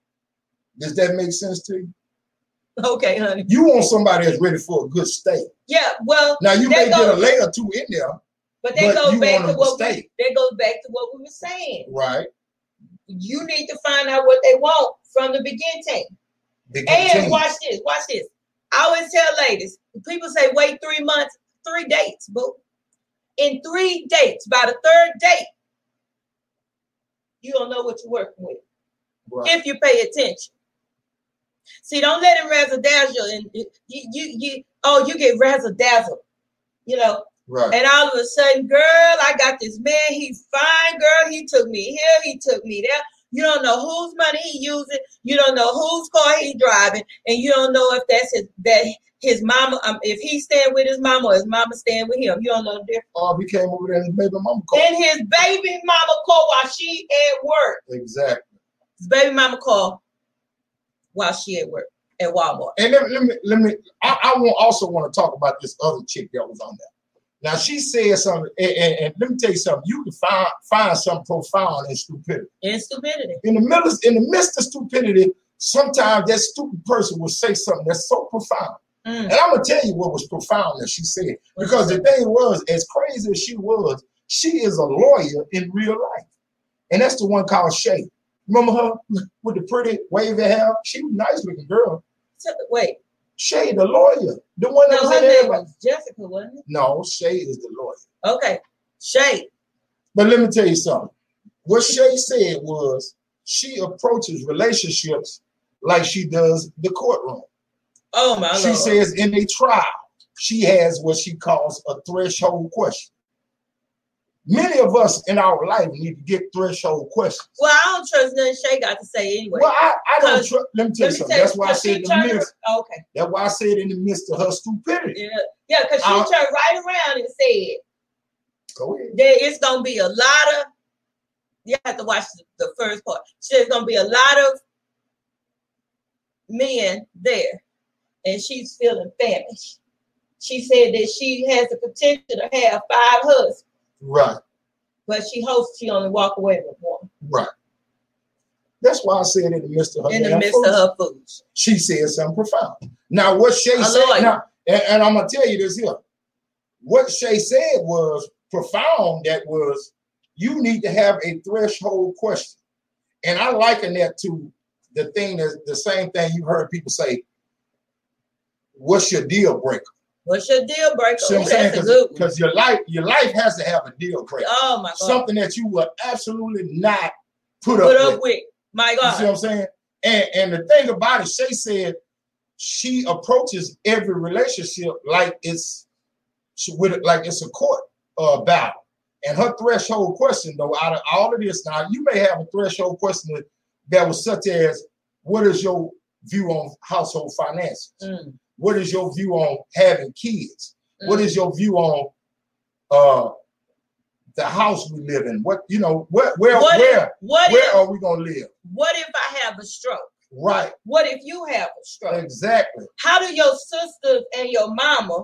Does that make sense to you? Okay, honey. You want somebody that's ready for a good stay. Yeah. Well, Now you That may get a goes- lay or two in there, but that but goes you back want to them to what we, stay. that goes back to what we were saying. right? You need to find out what they want from the beginning. They can And change. watch this, watch this. I always tell ladies, people say wait three months, three dates, boo. In three dates, by the third date, you don't know what you're working with Right. if you pay attention. See, don't let him razzle dazzle and you, you, you, oh, you get razzle dazzle, you know. Right. And all of a sudden, girl, I got this man. He's fine, girl. He took me here. He took me there. You don't know whose money he using. You don't know whose car he driving, and you don't know if that's his that his mama. Um, if he's staying with his mama or his mama staying with him. You don't know the difference. Oh, he came over there and his baby mama called. Then his baby mama call while she at work. Exactly. His baby mama call while she at work at Walmart. And let, let me let me. I, I want also want to talk about this other chick that was on there. Now she said something, and, and, and let me tell you something. You can find find something profound in stupidity. And stupidity. In the middle, in the midst of stupidity, sometimes that stupid person will say something that's so profound. Mm. And I'm gonna tell you what was profound that she said. Because the thing was, as crazy as she was, she is a lawyer in real life, and that's the one called Shay. Remember her with the pretty wavy hair? She was a nice looking girl. So, wait, Shay, the lawyer, the one that no, was her in name there. was Jessica, wasn't it? No, Shay is the lawyer. Okay, Shay. But let me tell you something. What Shay said was she approaches relationships like she does the courtroom. Oh my She Lord. says in a trial, she has what she calls a threshold question. Many of us in our life need to get threshold questions. Well, I don't trust nothing Shay got to say anyway. Well, I, I don't Cause- trust. Let me tell you Let me something. tell you, That's why I 'cause said she in the turned midst. her- okay. That's why I said in the midst of her stupidity. Yeah, yeah, because she Uh, turned right around and said Go ahead. there is gonna be a lot of. You have to watch the, the first part. She said there's gonna be a lot of men there, and she's feeling famished. She said that she has the potential to have five husbands, Right, but she hopes she only walk away with one right. That's why I said in the midst of her. in the damn midst foolishness. of her fools. She said something profound. Now, what Shay A said, lawyer. now, and, and I'm gonna tell you this here. What Shay said was profound. That was, you need to have a threshold question, and I liken that to the thing that's the same thing you heard people say. What's your deal breaker? What's your deal breaker? See what I'm Ooh, saying? that's a good one. Because your life, your life has to have a deal breaker. Oh my God. Something that you will absolutely not put up, put up with. with. My God. You see what I'm saying? And and the thing about it, Shay said she approaches every relationship like it's with it, like it's a court uh, battle. And her threshold question, though, out of all of this, now you may have a threshold question that, that was such as, what is your view on household finances? Mm. What is your view on having kids? Mm. What is your view on uh, the house we live in? What you know, where where what where if, what where if, are we gonna live? What if I have a stroke? Right. What if you have a stroke? Exactly. How do your sisters and your mama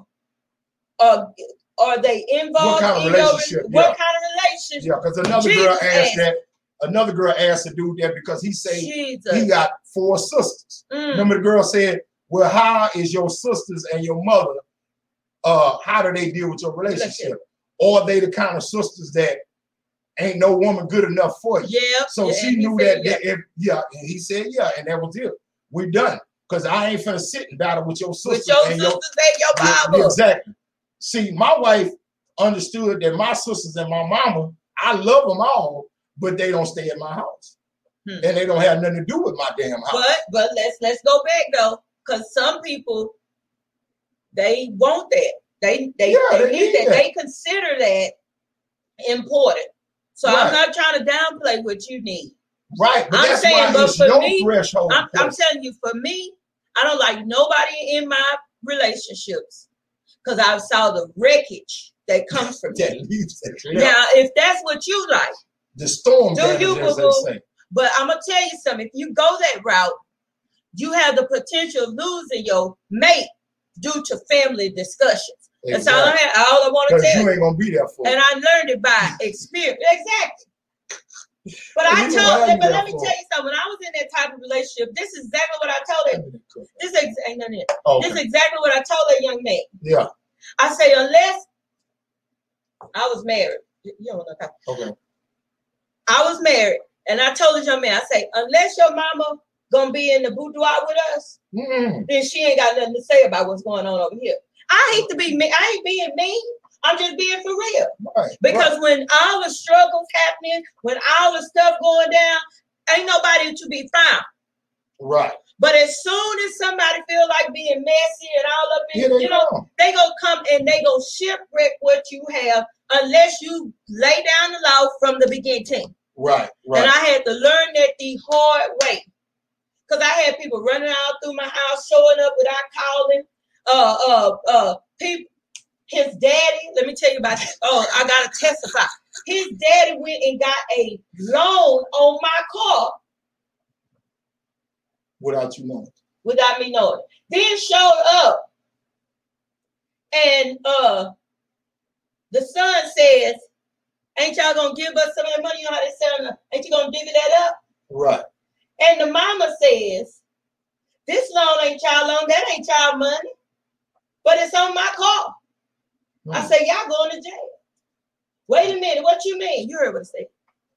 uh are they involved what kind of in relationship? your yeah. what kind of relationship? Yeah, because another Jesus girl asked asked. that. Another girl asked the dude that because he said Jesus. he got four sisters. Mm. Remember the girl said, well, how is your sisters and your mother, uh, how do they deal with your relationship? Or are they the kind of sisters that ain't no woman good enough for you? Yeah. So yeah, she knew that, yeah. that if, yeah, and he said, yeah, and that was it. We done. Because I ain't finna sit and battle with your sisters. With your and sisters your, and your mama. Yeah, exactly. See, my wife understood that my sisters and my mama, I love them all, but they don't stay at my house. Hmm. And they don't have nothing to do with my damn house. But but let's let's go back though, because some people they want that. They they, yeah, they, they need, need that. that. They consider that important. So right. I'm not trying to downplay what you need. Right, but I'm that's saying, why but it's for your me, threshold. I'm, I'm telling you, for me, I don't like nobody in my relationships because I saw the wreckage that comes from that it. leaves it. Now, if that's what you like, the storm do damage, you, as boo-boo. they say. But I'm gonna tell you something. If you go that route, you have the potential of losing your mate due to family discussions. Exactly. That's all I have. All I want to tell you. You ain't gonna be there for. And I learned it by experience. Exactly. But I told them, but let me for. tell you something. When I was in that type of relationship, this is exactly what I told them. This is ain't nothing. Okay. This is exactly what I told that young man. Yeah. I say, unless I was married. You don't know that. Okay. I was married, and I told this young man, I say, unless your mama gonna be in the boudoir with us, mm. then she ain't got nothing to say about what's going on over here. I hate to be mean. I ain't being mean. I'm just being for real. Right, because right. when all the struggles happening, when all the stuff going down, ain't nobody to be found. Right. But as soon as somebody feel like being messy and all of it, yeah, you know, go. they gonna come and they gonna shipwreck what you have unless you lay down the law from the beginning. Right, right. And I had to learn that the hard way. Because I had people running out through my house, showing up without calling. Uh, uh, uh, people. His daddy, let me tell you about this. Oh, I gotta testify. His daddy went and got a loan on my car. Without you knowing. Without me knowing. Then showed up. And uh the son says, ain't y'all gonna give us some of that money? You know how they say, ain't you gonna divvy that up? Right. And the mama says, this loan ain't y'all loan, that ain't y'all money. But it's on my car. I say, y'all going to jail. Wait a minute, what you mean? You heard what I said.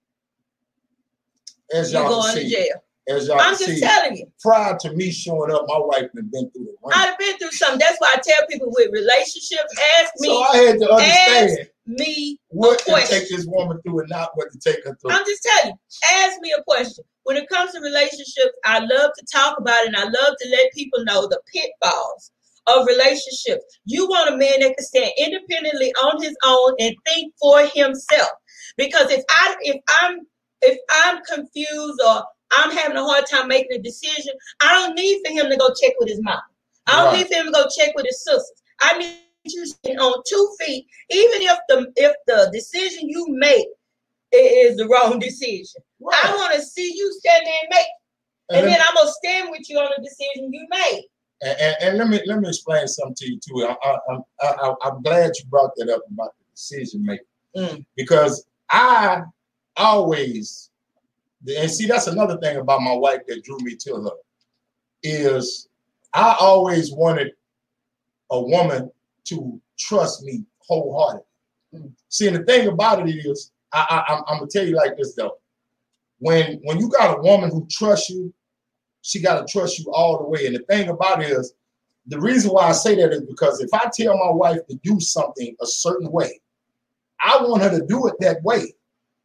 As y'all You're going see, to jail. As y'all I'm just see, telling you. Prior to me showing up, my wife had been through the run. I've been through something. That's why I tell people with relationships, ask me. So I had to understand ask me what a to question. take this woman through and not what to take her through. I'm just telling you. Ask me a question. When it comes to relationships, I love to talk about it and I love to let people know the pitfalls of relationships. You want a man that can stand independently on his own and think for himself. Because if I if I'm if I'm confused or I'm having a hard time making a decision, I don't need for him to go check with his mom. I don't right. need for him to go check with his sisters. I need you stand on two feet, even if the if the decision you make is the wrong decision. Right. I want to see you stand there and make it. And, and then, then I'm gonna stand with you on the decision you made. And, and, and let me let me explain something to you too. I, I, I, I, I'm glad you brought that up about the decision making mm. because I always and see that's another thing about my wife that drew me to her is I always wanted a woman to trust me wholeheartedly. Mm. See, and the thing about it is, I, I, I'm, I'm gonna tell you like this though. When when you got a woman who trusts you, she got to trust you all the way. And the thing about it is, the reason why I say that is because if I tell my wife to do something a certain way, I want her to do it that way.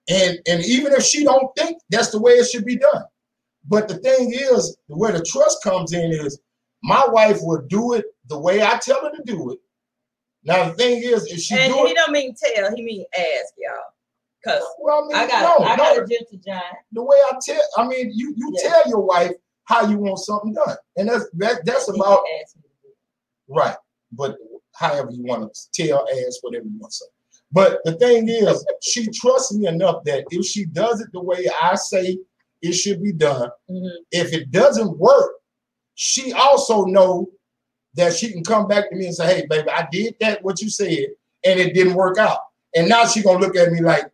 And and even if she don't think that's the way it should be done. But the thing is, where the trust comes in is my wife will do it the way I tell her to do it. Now the thing is, if she and do he it, don't mean tell, he mean ask, y'all. Cause well, I, mean, I got no, I got no, a gentle giant. the way I tell, I mean, you you Yeah. tell your wife how you want something done, and that's that that's He about asked me to do it. right. But however you want to tell, ask, whatever you want to say. But the thing is, she trusts me enough that if she does it the way I say it should be done, Mhm. if it doesn't work, she also know that she can come back to me and say, hey, baby, I did that, what you said, and it didn't work out. And now she gonna look at me like,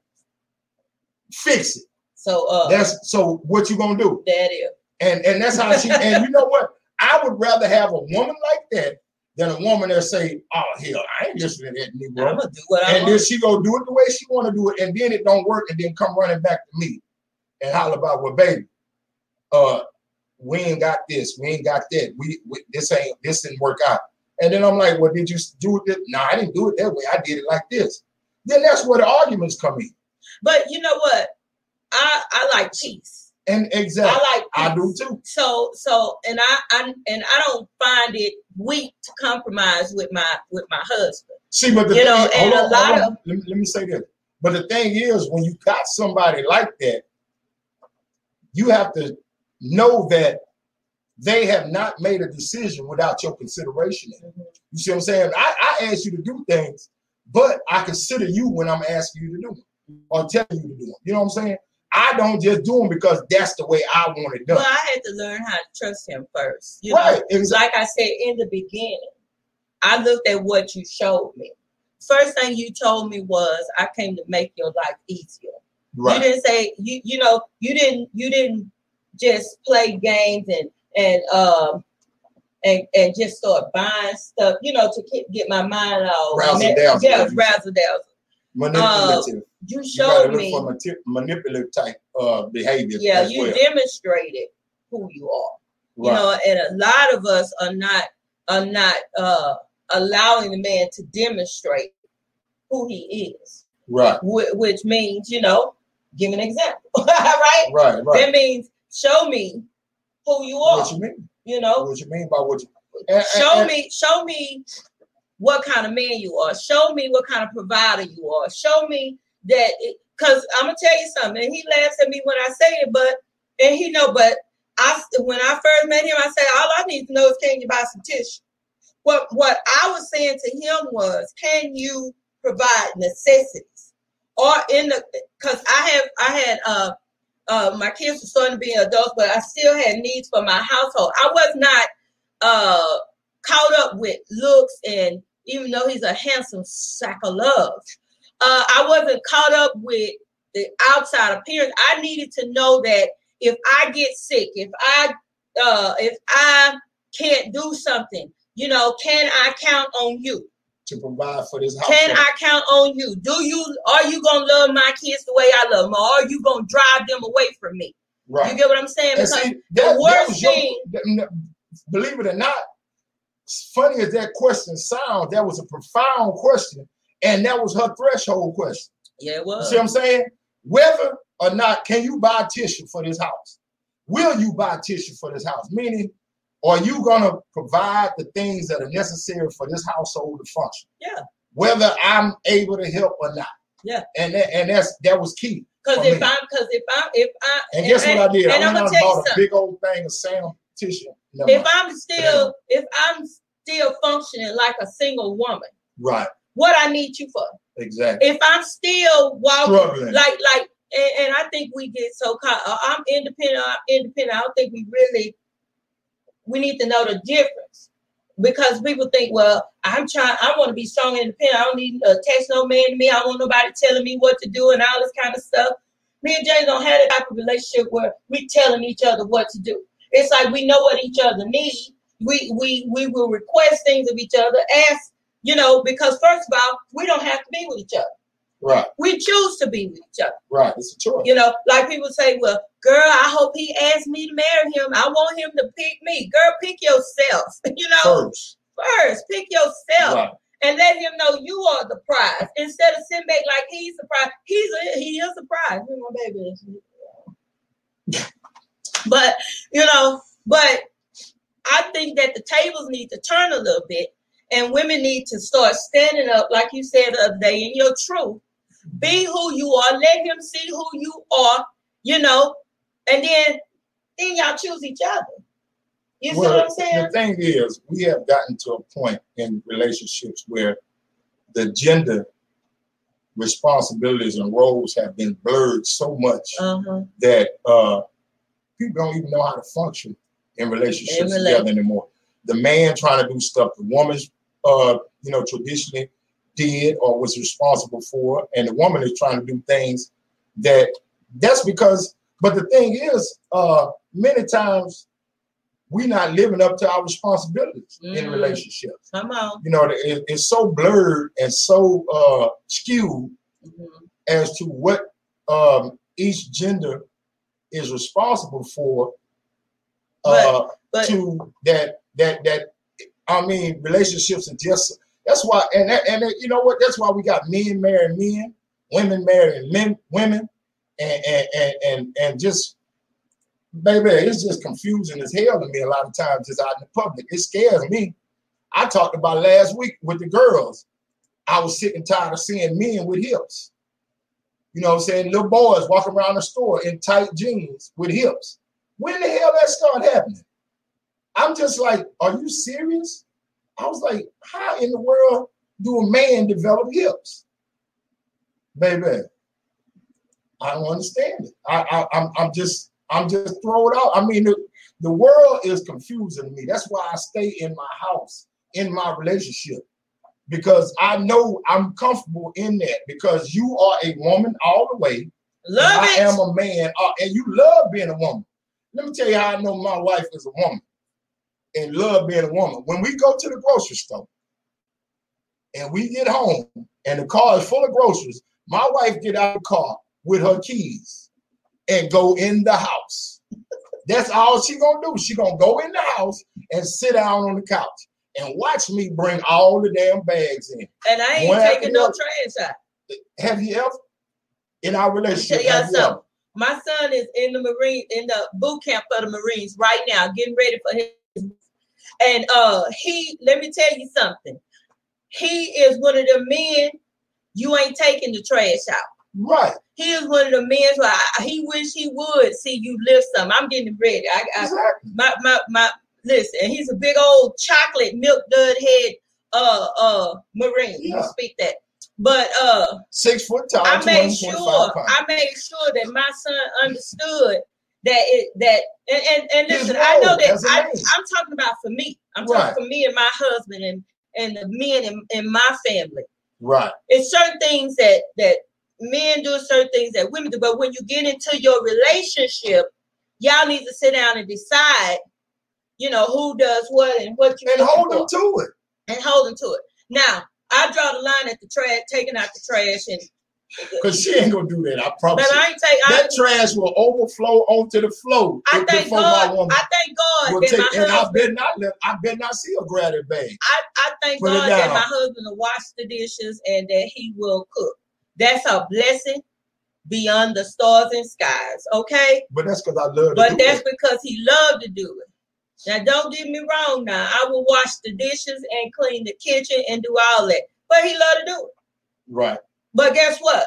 fix it. So uh That's so what you gonna do? that is. And and that's how she, and you know what? I would rather have a woman like that than a woman that say, oh, hell, I ain't listening to that Negro. I'm gonna do what I And then want. she go do it the way she want to do it, and then it don't work, and then come running back to me and holler about, well, baby, uh, we ain't got this, we ain't got that, we, we this ain't this didn't work out. And then I'm like, well, did you do it? No, nah, I didn't do it that way. I did it like this. Then that's where the arguments come in. But you know what? I I like peace. And exactly, I like I do peace. too. So so and I, I and I don't find it weak to compromise with my with my husband. See, but the You thing, know, and hold a on, lot hold on. of- let, me, let me say this. But the thing is, when you got somebody like that, you have to know that they have not made a decision without your consideration. In it. You see what I'm saying? I, I ask you to do things, but I consider you when I'm asking you to do them or telling you to do them. You know what I'm saying? I don't just do them because that's the way I want it done. Well, I had to learn how to trust him first. You Right, know, exactly. like I said in the beginning, I looked at what you showed me. First thing you told me was I came to make your life easier. Right. You didn't say you you know you didn't you didn't just play games and and um and and just start buying stuff, you know, to keep, get my mind all Razzle dazzle, yeah, what you razzle dazzle. Manipulative. You you showed gotta look me, for mati- manipulative type uh, behavior. yeah, as you well. demonstrated who you are. You Right. know, and a lot of us are not are not uh, allowing the man to demonstrate who he is, Right. wh- which means, you know, give an example, right? Right. Right. That means show me who you are. What you mean? You know, What you mean by what you? And, show and, me, show me what kind of man you are. Show me what kind of provider you are. Show me that, because I'm gonna tell you something. And he laughs at me when I say it, but and he know, but I when I first met him, I said all I need to know is can you buy some tissue. What what I was saying to him was, can you provide necessities, or in the because I have I had uh uh my kids were starting to be adults, but I still had needs for my household. I was not uh caught up with looks, and even though he's a handsome sack of love, uh, I wasn't caught up with the outside appearance. I needed to know that if I get sick, if I uh, if I can't do something, you know, can I count on you? to provide for this house. Can I count on you? Do you are you gonna love my kids the way I love them, or are you gonna drive them away from me? Right. You get what I'm saying? And Because see, the that, that worst was your, thing, that- believe it or not, funny as that question sounds, that was a profound question, and that was her threshold question. yeah, it You was. see what I'm saying? Whether or not can you buy tissue for this house? Will you buy tissue for this house? Meaning, are you gonna provide the things that are necessary for this household to function? Yeah. Whether I'm able to help or not. Yeah. And that, and that's that was key. Because for if me. I'm, because if I, if I, And guess what I did? and I I'm went gonna out and tell you bought a something. big old thing of Sam tissue. Never If mind. I'm still, if I'm still functioning like a single woman, Right, what I need you for? exactly. If I'm still walking, Struggling. like, like, and, and I think we get so caught. Uh, I'm independent. I'm independent. I don't think we really. We need to know the difference, because people think, well, I'm trying. I want to be strong and independent. I don't need to attach no man to me. I don't want nobody telling me what to do and all this kind of stuff. Me and James don't have that type of relationship where we telling each other what to do. It's like we know what each other need. We we we will request things of each other, ask, you know, because first of all, we don't have to be with each other. Right, We choose to be with each other. right. It's a choice. You know, like people say, well, girl, I hope he asks me to marry him. I want him to pick me. Girl, pick yourself. You know, First. first, pick yourself. Right. and let him know you are the prize instead of sitting back like he's the prize. He's a, he is the prize. My baby is. But you know, but I think that the tables need to turn a little bit, and women need to start standing up, like you said the other day, in your truth. Be who you are. Let him see who you are. You know, and then then y'all choose each other. You well, see what I'm saying? The thing is, we have gotten to a point in relationships where the gender responsibilities and roles have been blurred so much uh-huh. that uh, people don't even know how to function in relationships in together anymore. The man trying to do stuff the woman, uh, you know, traditionally did or was responsible for, and the woman is trying to do things that that's because. But the thing is, uh, many times we're not living up to our responsibilities mm. in relationships. Come on. You know, it, it's so blurred and so uh, skewed mm-hmm. as to what um, each gender is responsible for. Uh, but, but, to that that that I mean, relationships are just that's why, and that, and that, you know what? That's why we got men marrying men, women marrying men, women, and and and and, and just. Baby, it's just confusing as hell to me a lot of times just out in the public. It scares me. I talked about last week with the girls. I was sick and tired of seeing men with hips. You know what I'm saying? Little boys walking around the store in tight jeans with hips. When the hell that started happening? I'm just like, are you serious? I was like, how in the world do a man develop hips? Baby, I don't understand it. I, I, I'm, I'm just... I'm just throwing out. I mean, the, the world is confusing me. That's why I stay in my house, in my relationship, because I know I'm comfortable in that because you are a woman all the way. Love it. I am a man, uh, and you love being a woman. Let me tell you how I know my wife is a woman and love being a woman. When we go to the grocery store and we get home and the car is full of groceries, my wife get out of the car with her keys and go in the house. That's all she gonna do. She gonna go in the house and sit down on the couch and watch me bring all the damn bags in. And I ain't One taking no trash out. Have you ever in our relationship? Tell y'all something. My son is in the Marine in the boot camp for the Marines right now, getting ready for his. And uh, he let me tell you something. He is one of the men. You ain't taking the trash out. Right. He is one of the men who I, he wish he would see you lift some. I'm getting ready. I, I exactly. my my my listen. He's a big old chocolate milk dud head uh uh Marine. Yeah. You speak that. But uh six foot tall. I made sure I made sure that my son understood that it that and and, and listen. I know that I, I'm talking about for me. I'm talking right. for me and my husband and and the men in, in my family. Right. It's certain things that that. Men do certain things that women do, but when you get into your relationship, y'all need to sit down and decide, you know, who does what and what you and hold them to it. And hold them to it. Now, I draw the line at the trash, taking out the trash, and because she ain't gonna do that. I promise. But I ain't take that I, trash will overflow onto the floor. I thank God. I thank God that take, my and husband. I bet not. Let, I bet not see a grab that bag. I, I thank Put God that my husband will wash the dishes and that he will cook. That's a blessing beyond the stars and skies, okay? But that's because I love to But do that's it. because he loved to do it. Now, don't get me wrong now. I will wash the dishes and clean the kitchen and do all that. But he loved to do it. Right. But guess what?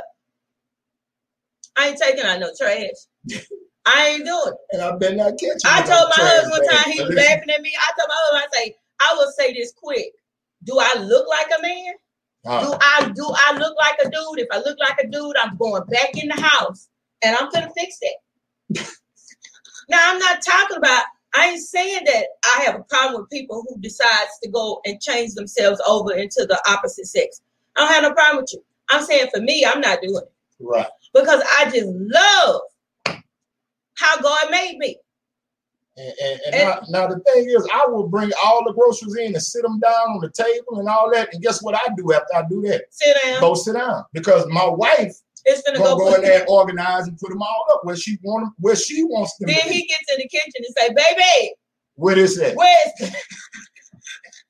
I ain't taking out no trash. I ain't doing it. And I better not catch you. I told my husband one time, he was laughing at me. I told my husband, I say, I will say this quick. Do I look like a man? Uh, do I do I look like a dude? If I look like a dude, I'm going back in the house and I'm gonna fix that. Now I'm not talking about. I ain't saying that I have a problem with people who decides to go and change themselves over into the opposite sex. I don't have no problem with you. I'm saying for me, I'm not doing it. Right. Because I just love how God made me. And, and, and, and now, now the thing is, I will bring all the groceries in and sit them down on the table and all that. And guess what I do after I do that? Sit down. Go sit down. Because my wife is gonna go, go in there and organize and put them all up where she want them, where she wants them. Then he gets in the kitchen and say, "Baby, where is that? Where's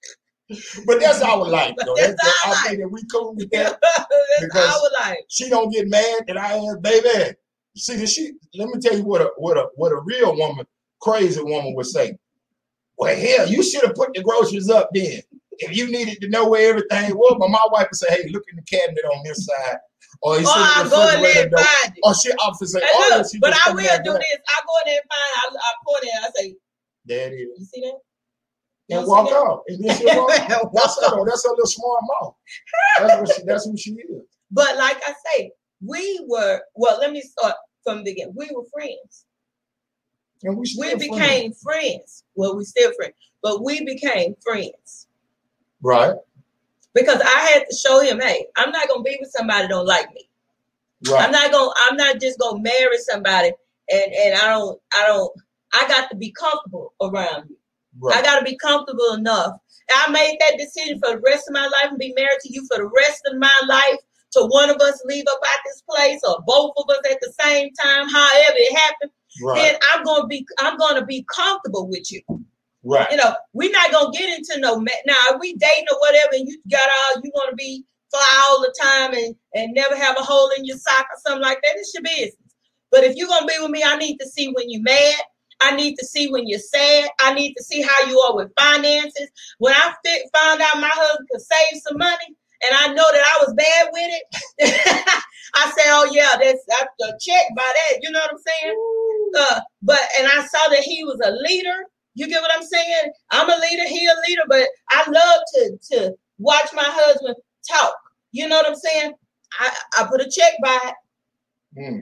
But that's our life, though. That's That's, our I life. think that we cool with that. That's because our life. She don't get mad that I ask, baby. See, the she. Let me tell you what a what a what a real woman, crazy woman would say. Well, hell, you should have put the groceries up then. If you needed to know where everything was, but my wife would say, "Hey, look in the cabinet on this side." Or you Or I go in there and door. find it. Or she often say, Hey, "Oh, look, she but just I will come back do there." this. I go in there and find. I, I point it. I say, "There it is." You see that? You And don't walk see that? out. And then she'll walk out. That's her, though. That's her little smart mouth. That's what she. That's who she is. But like I say, we were. Well, let me start from the beginning. We were friends. And we, We became friends. friends. Well, we still friends, but we became friends. Right. Because I had to show him, hey, I'm not gonna be with somebody that don't like me. Right. I'm not gonna. I'm not just gonna marry somebody and and I don't. I don't. I got to be comfortable around you. Right. I got to be comfortable enough. I made that decision for the rest of my life and be married to you for the rest of my life. To one of us leave up out this place, or both of us at the same time, however it happened. Right. Then I'm gonna be. I'm gonna be comfortable with you. Right. You know, we're not gonna get into no ma- now. If we dating or whatever, and you got all you want to be fly all the time and and never have a hole in your sock or something like that. It's your business. But if you're gonna be with me, I need to see when you're mad. I need to see when you're sad. I need to see how you are with finances. When I fit, found out my husband could save some money, and I know that I was bad with it, I said, "Oh yeah, that's, that's a check by that." You know what I'm saying? Uh, but and I saw that he was a leader. You get what I'm saying? I'm a leader, he a leader, but I love to to watch my husband talk. You know what I'm saying? I, I put a check by it. Mm.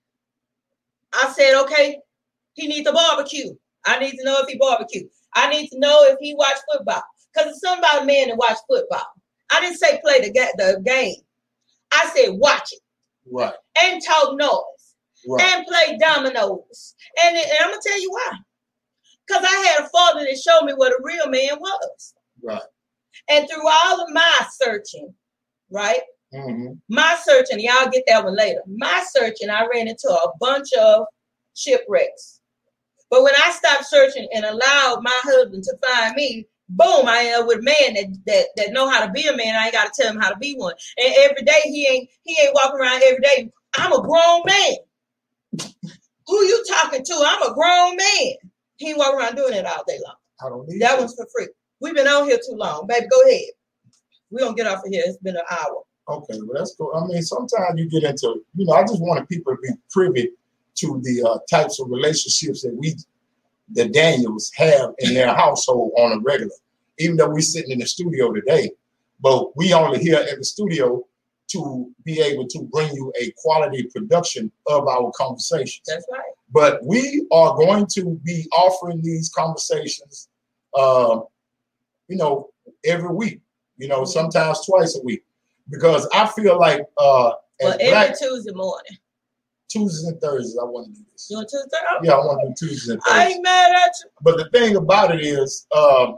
I said, okay, he needs a barbecue. I need to know if he barbecue. I need to know if he watch football. Because it's something about a man that watch football. I didn't say play the, ga- the game. I said watch it. Right. And talk noise. Right. And play dominoes. And, and I'm going to tell you why. Because I had a father that showed me what a real man was. Right. And through all of my searching, right? Mm-hmm. My searching, y'all get that one later. My searching, I ran into a bunch of shipwrecks. But when I stopped searching and allowed my husband to find me, boom, I end up with a man that, that that know how to be a man. I ain't got to tell him how to be one. And every day he ain't he ain't walking around every day. I'm a grown man. Who you talking to? I'm a grown man. He ain't walking around doing it all day long. I don't need that. One's for free. We've been on here too long. Baby, go ahead. We're going to get off of here. It's been an hour. Okay, well, that's cool. I mean, sometimes you get into, you know, I just wanted people to be privy to the uh, types of relationships that we, the Daniels, have in their household on a regular. Even though we're sitting in the studio today, but we only here at the studio to be able to bring you a quality production of our conversations. That's right. But we are going to be offering these conversations, uh, you know, every week, you know, mm-hmm. sometimes twice a week. Because I feel like uh, well, every Black, Tuesday morning. Tuesdays and Thursdays, I want to do this. You want Tuesday? Okay. Yeah, I want to do Tuesdays and Thursdays. I ain't mad at you. But the thing about it is, um,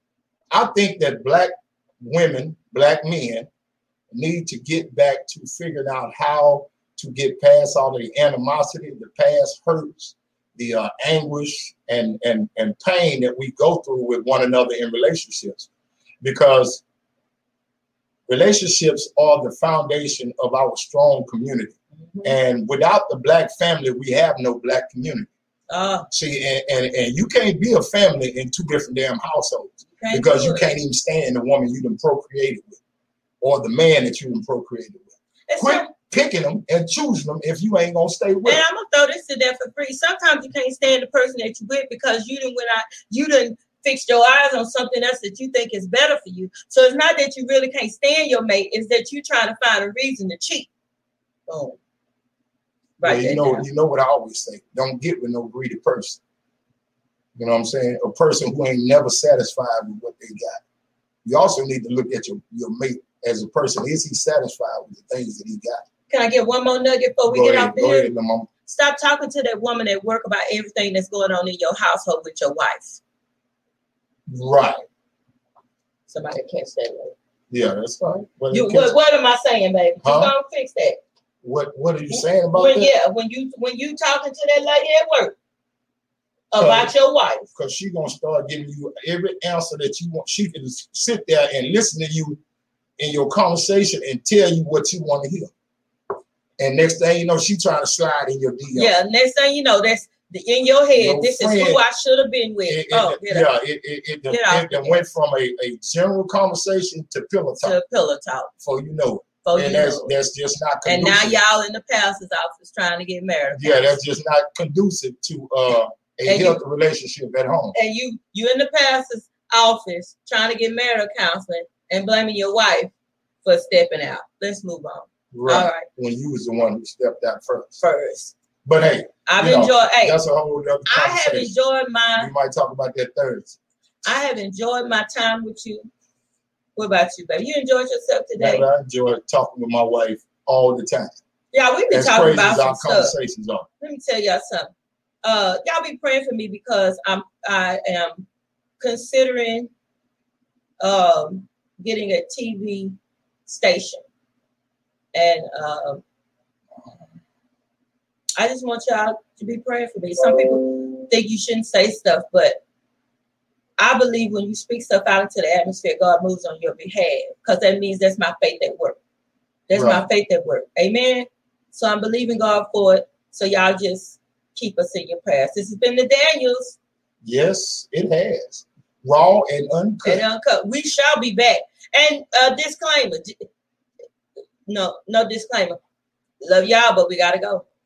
I think that Black women, Black men, need to get back to figuring out how to get past all the animosity, the past hurts, the uh, anguish and, and, and pain that we go through with one another in relationships. Because relationships are the foundation of our strong community. Mm-hmm. And without the Black family, we have no Black community. Uh, See, and, and, and you can't be a family in two different damn households because you can't even stand the woman you done procreated with or the man that you done procreated with. It's Quit some, picking them and choosing them if you ain't going to stay with them. And I'm going to throw this in there for free. Sometimes you can't stand the person that you with because you done went out, you done fixed your eyes on something else that you think is better for you. So it's not that you really can't stand your mate, it's that you're trying to find a reason to cheat. Boom. Right. Well, you know, down. you know what I always say. Don't get with no greedy person. You know what I'm saying? A person who ain't never satisfied with what they got. You also need to look at your, your mate as a person. Is he satisfied with the things that he got? Can I get one more nugget before we go get ahead, off the here? Ahead, Stop talking to that woman at work about everything that's going on in your household with your wife. Right. Somebody catch that. Later. Yeah, that's fine. What, you, what, what am I saying, baby? Huh? You gonna fix that. What What are you saying about when, that? Yeah, when you when you talking to that lady at work, about your wife. Because she's going to start giving you every answer that you want. She can sit there and listen to you in your conversation and tell you what you want to hear. And next thing you know, she trying to slide in your D M. Yeah, next thing you know, that's the, in your head, your this friend, is who I should have been with. It, oh, it, yeah, it, it, it, it, it went from a, a general conversation to pillow talk. To pillow talk. For you know. For and you that's, know. that's just not conducive. And now y'all in the pastor's office trying to get married. Yeah, that's just not conducive to uh, a and healthy you, relationship at home. And you you in the pastor's office trying to get married counseling and blaming your wife for stepping out. Let's move on. Right. All right. When you was the one who stepped out first. First. But hey, I've enjoyed. Know, hey, that's a whole other I have enjoyed my. We might talk about that Thursday. I have enjoyed my time with you. What about you, baby? You enjoyed yourself today? Man, I enjoy talking with my wife all the time. Yeah, we've been as talking about as some our stuff. Conversations are. Let me tell y'all something. Uh, y'all be praying for me because I'm I am considering um getting a T V station, and um. I just want y'all to be praying for me. Some people think you shouldn't say stuff, but I believe when you speak stuff out into the atmosphere, God moves on your behalf because that means that's my faith at work. That's right. My faith at work. Amen. So I'm believing God for it. So y'all just keep us in your prayers. This has been the Daniels. Yes, it has. Raw and uncut. And uncut. We shall be back. And uh, disclaimer. No, no disclaimer. Love y'all, but we got to go.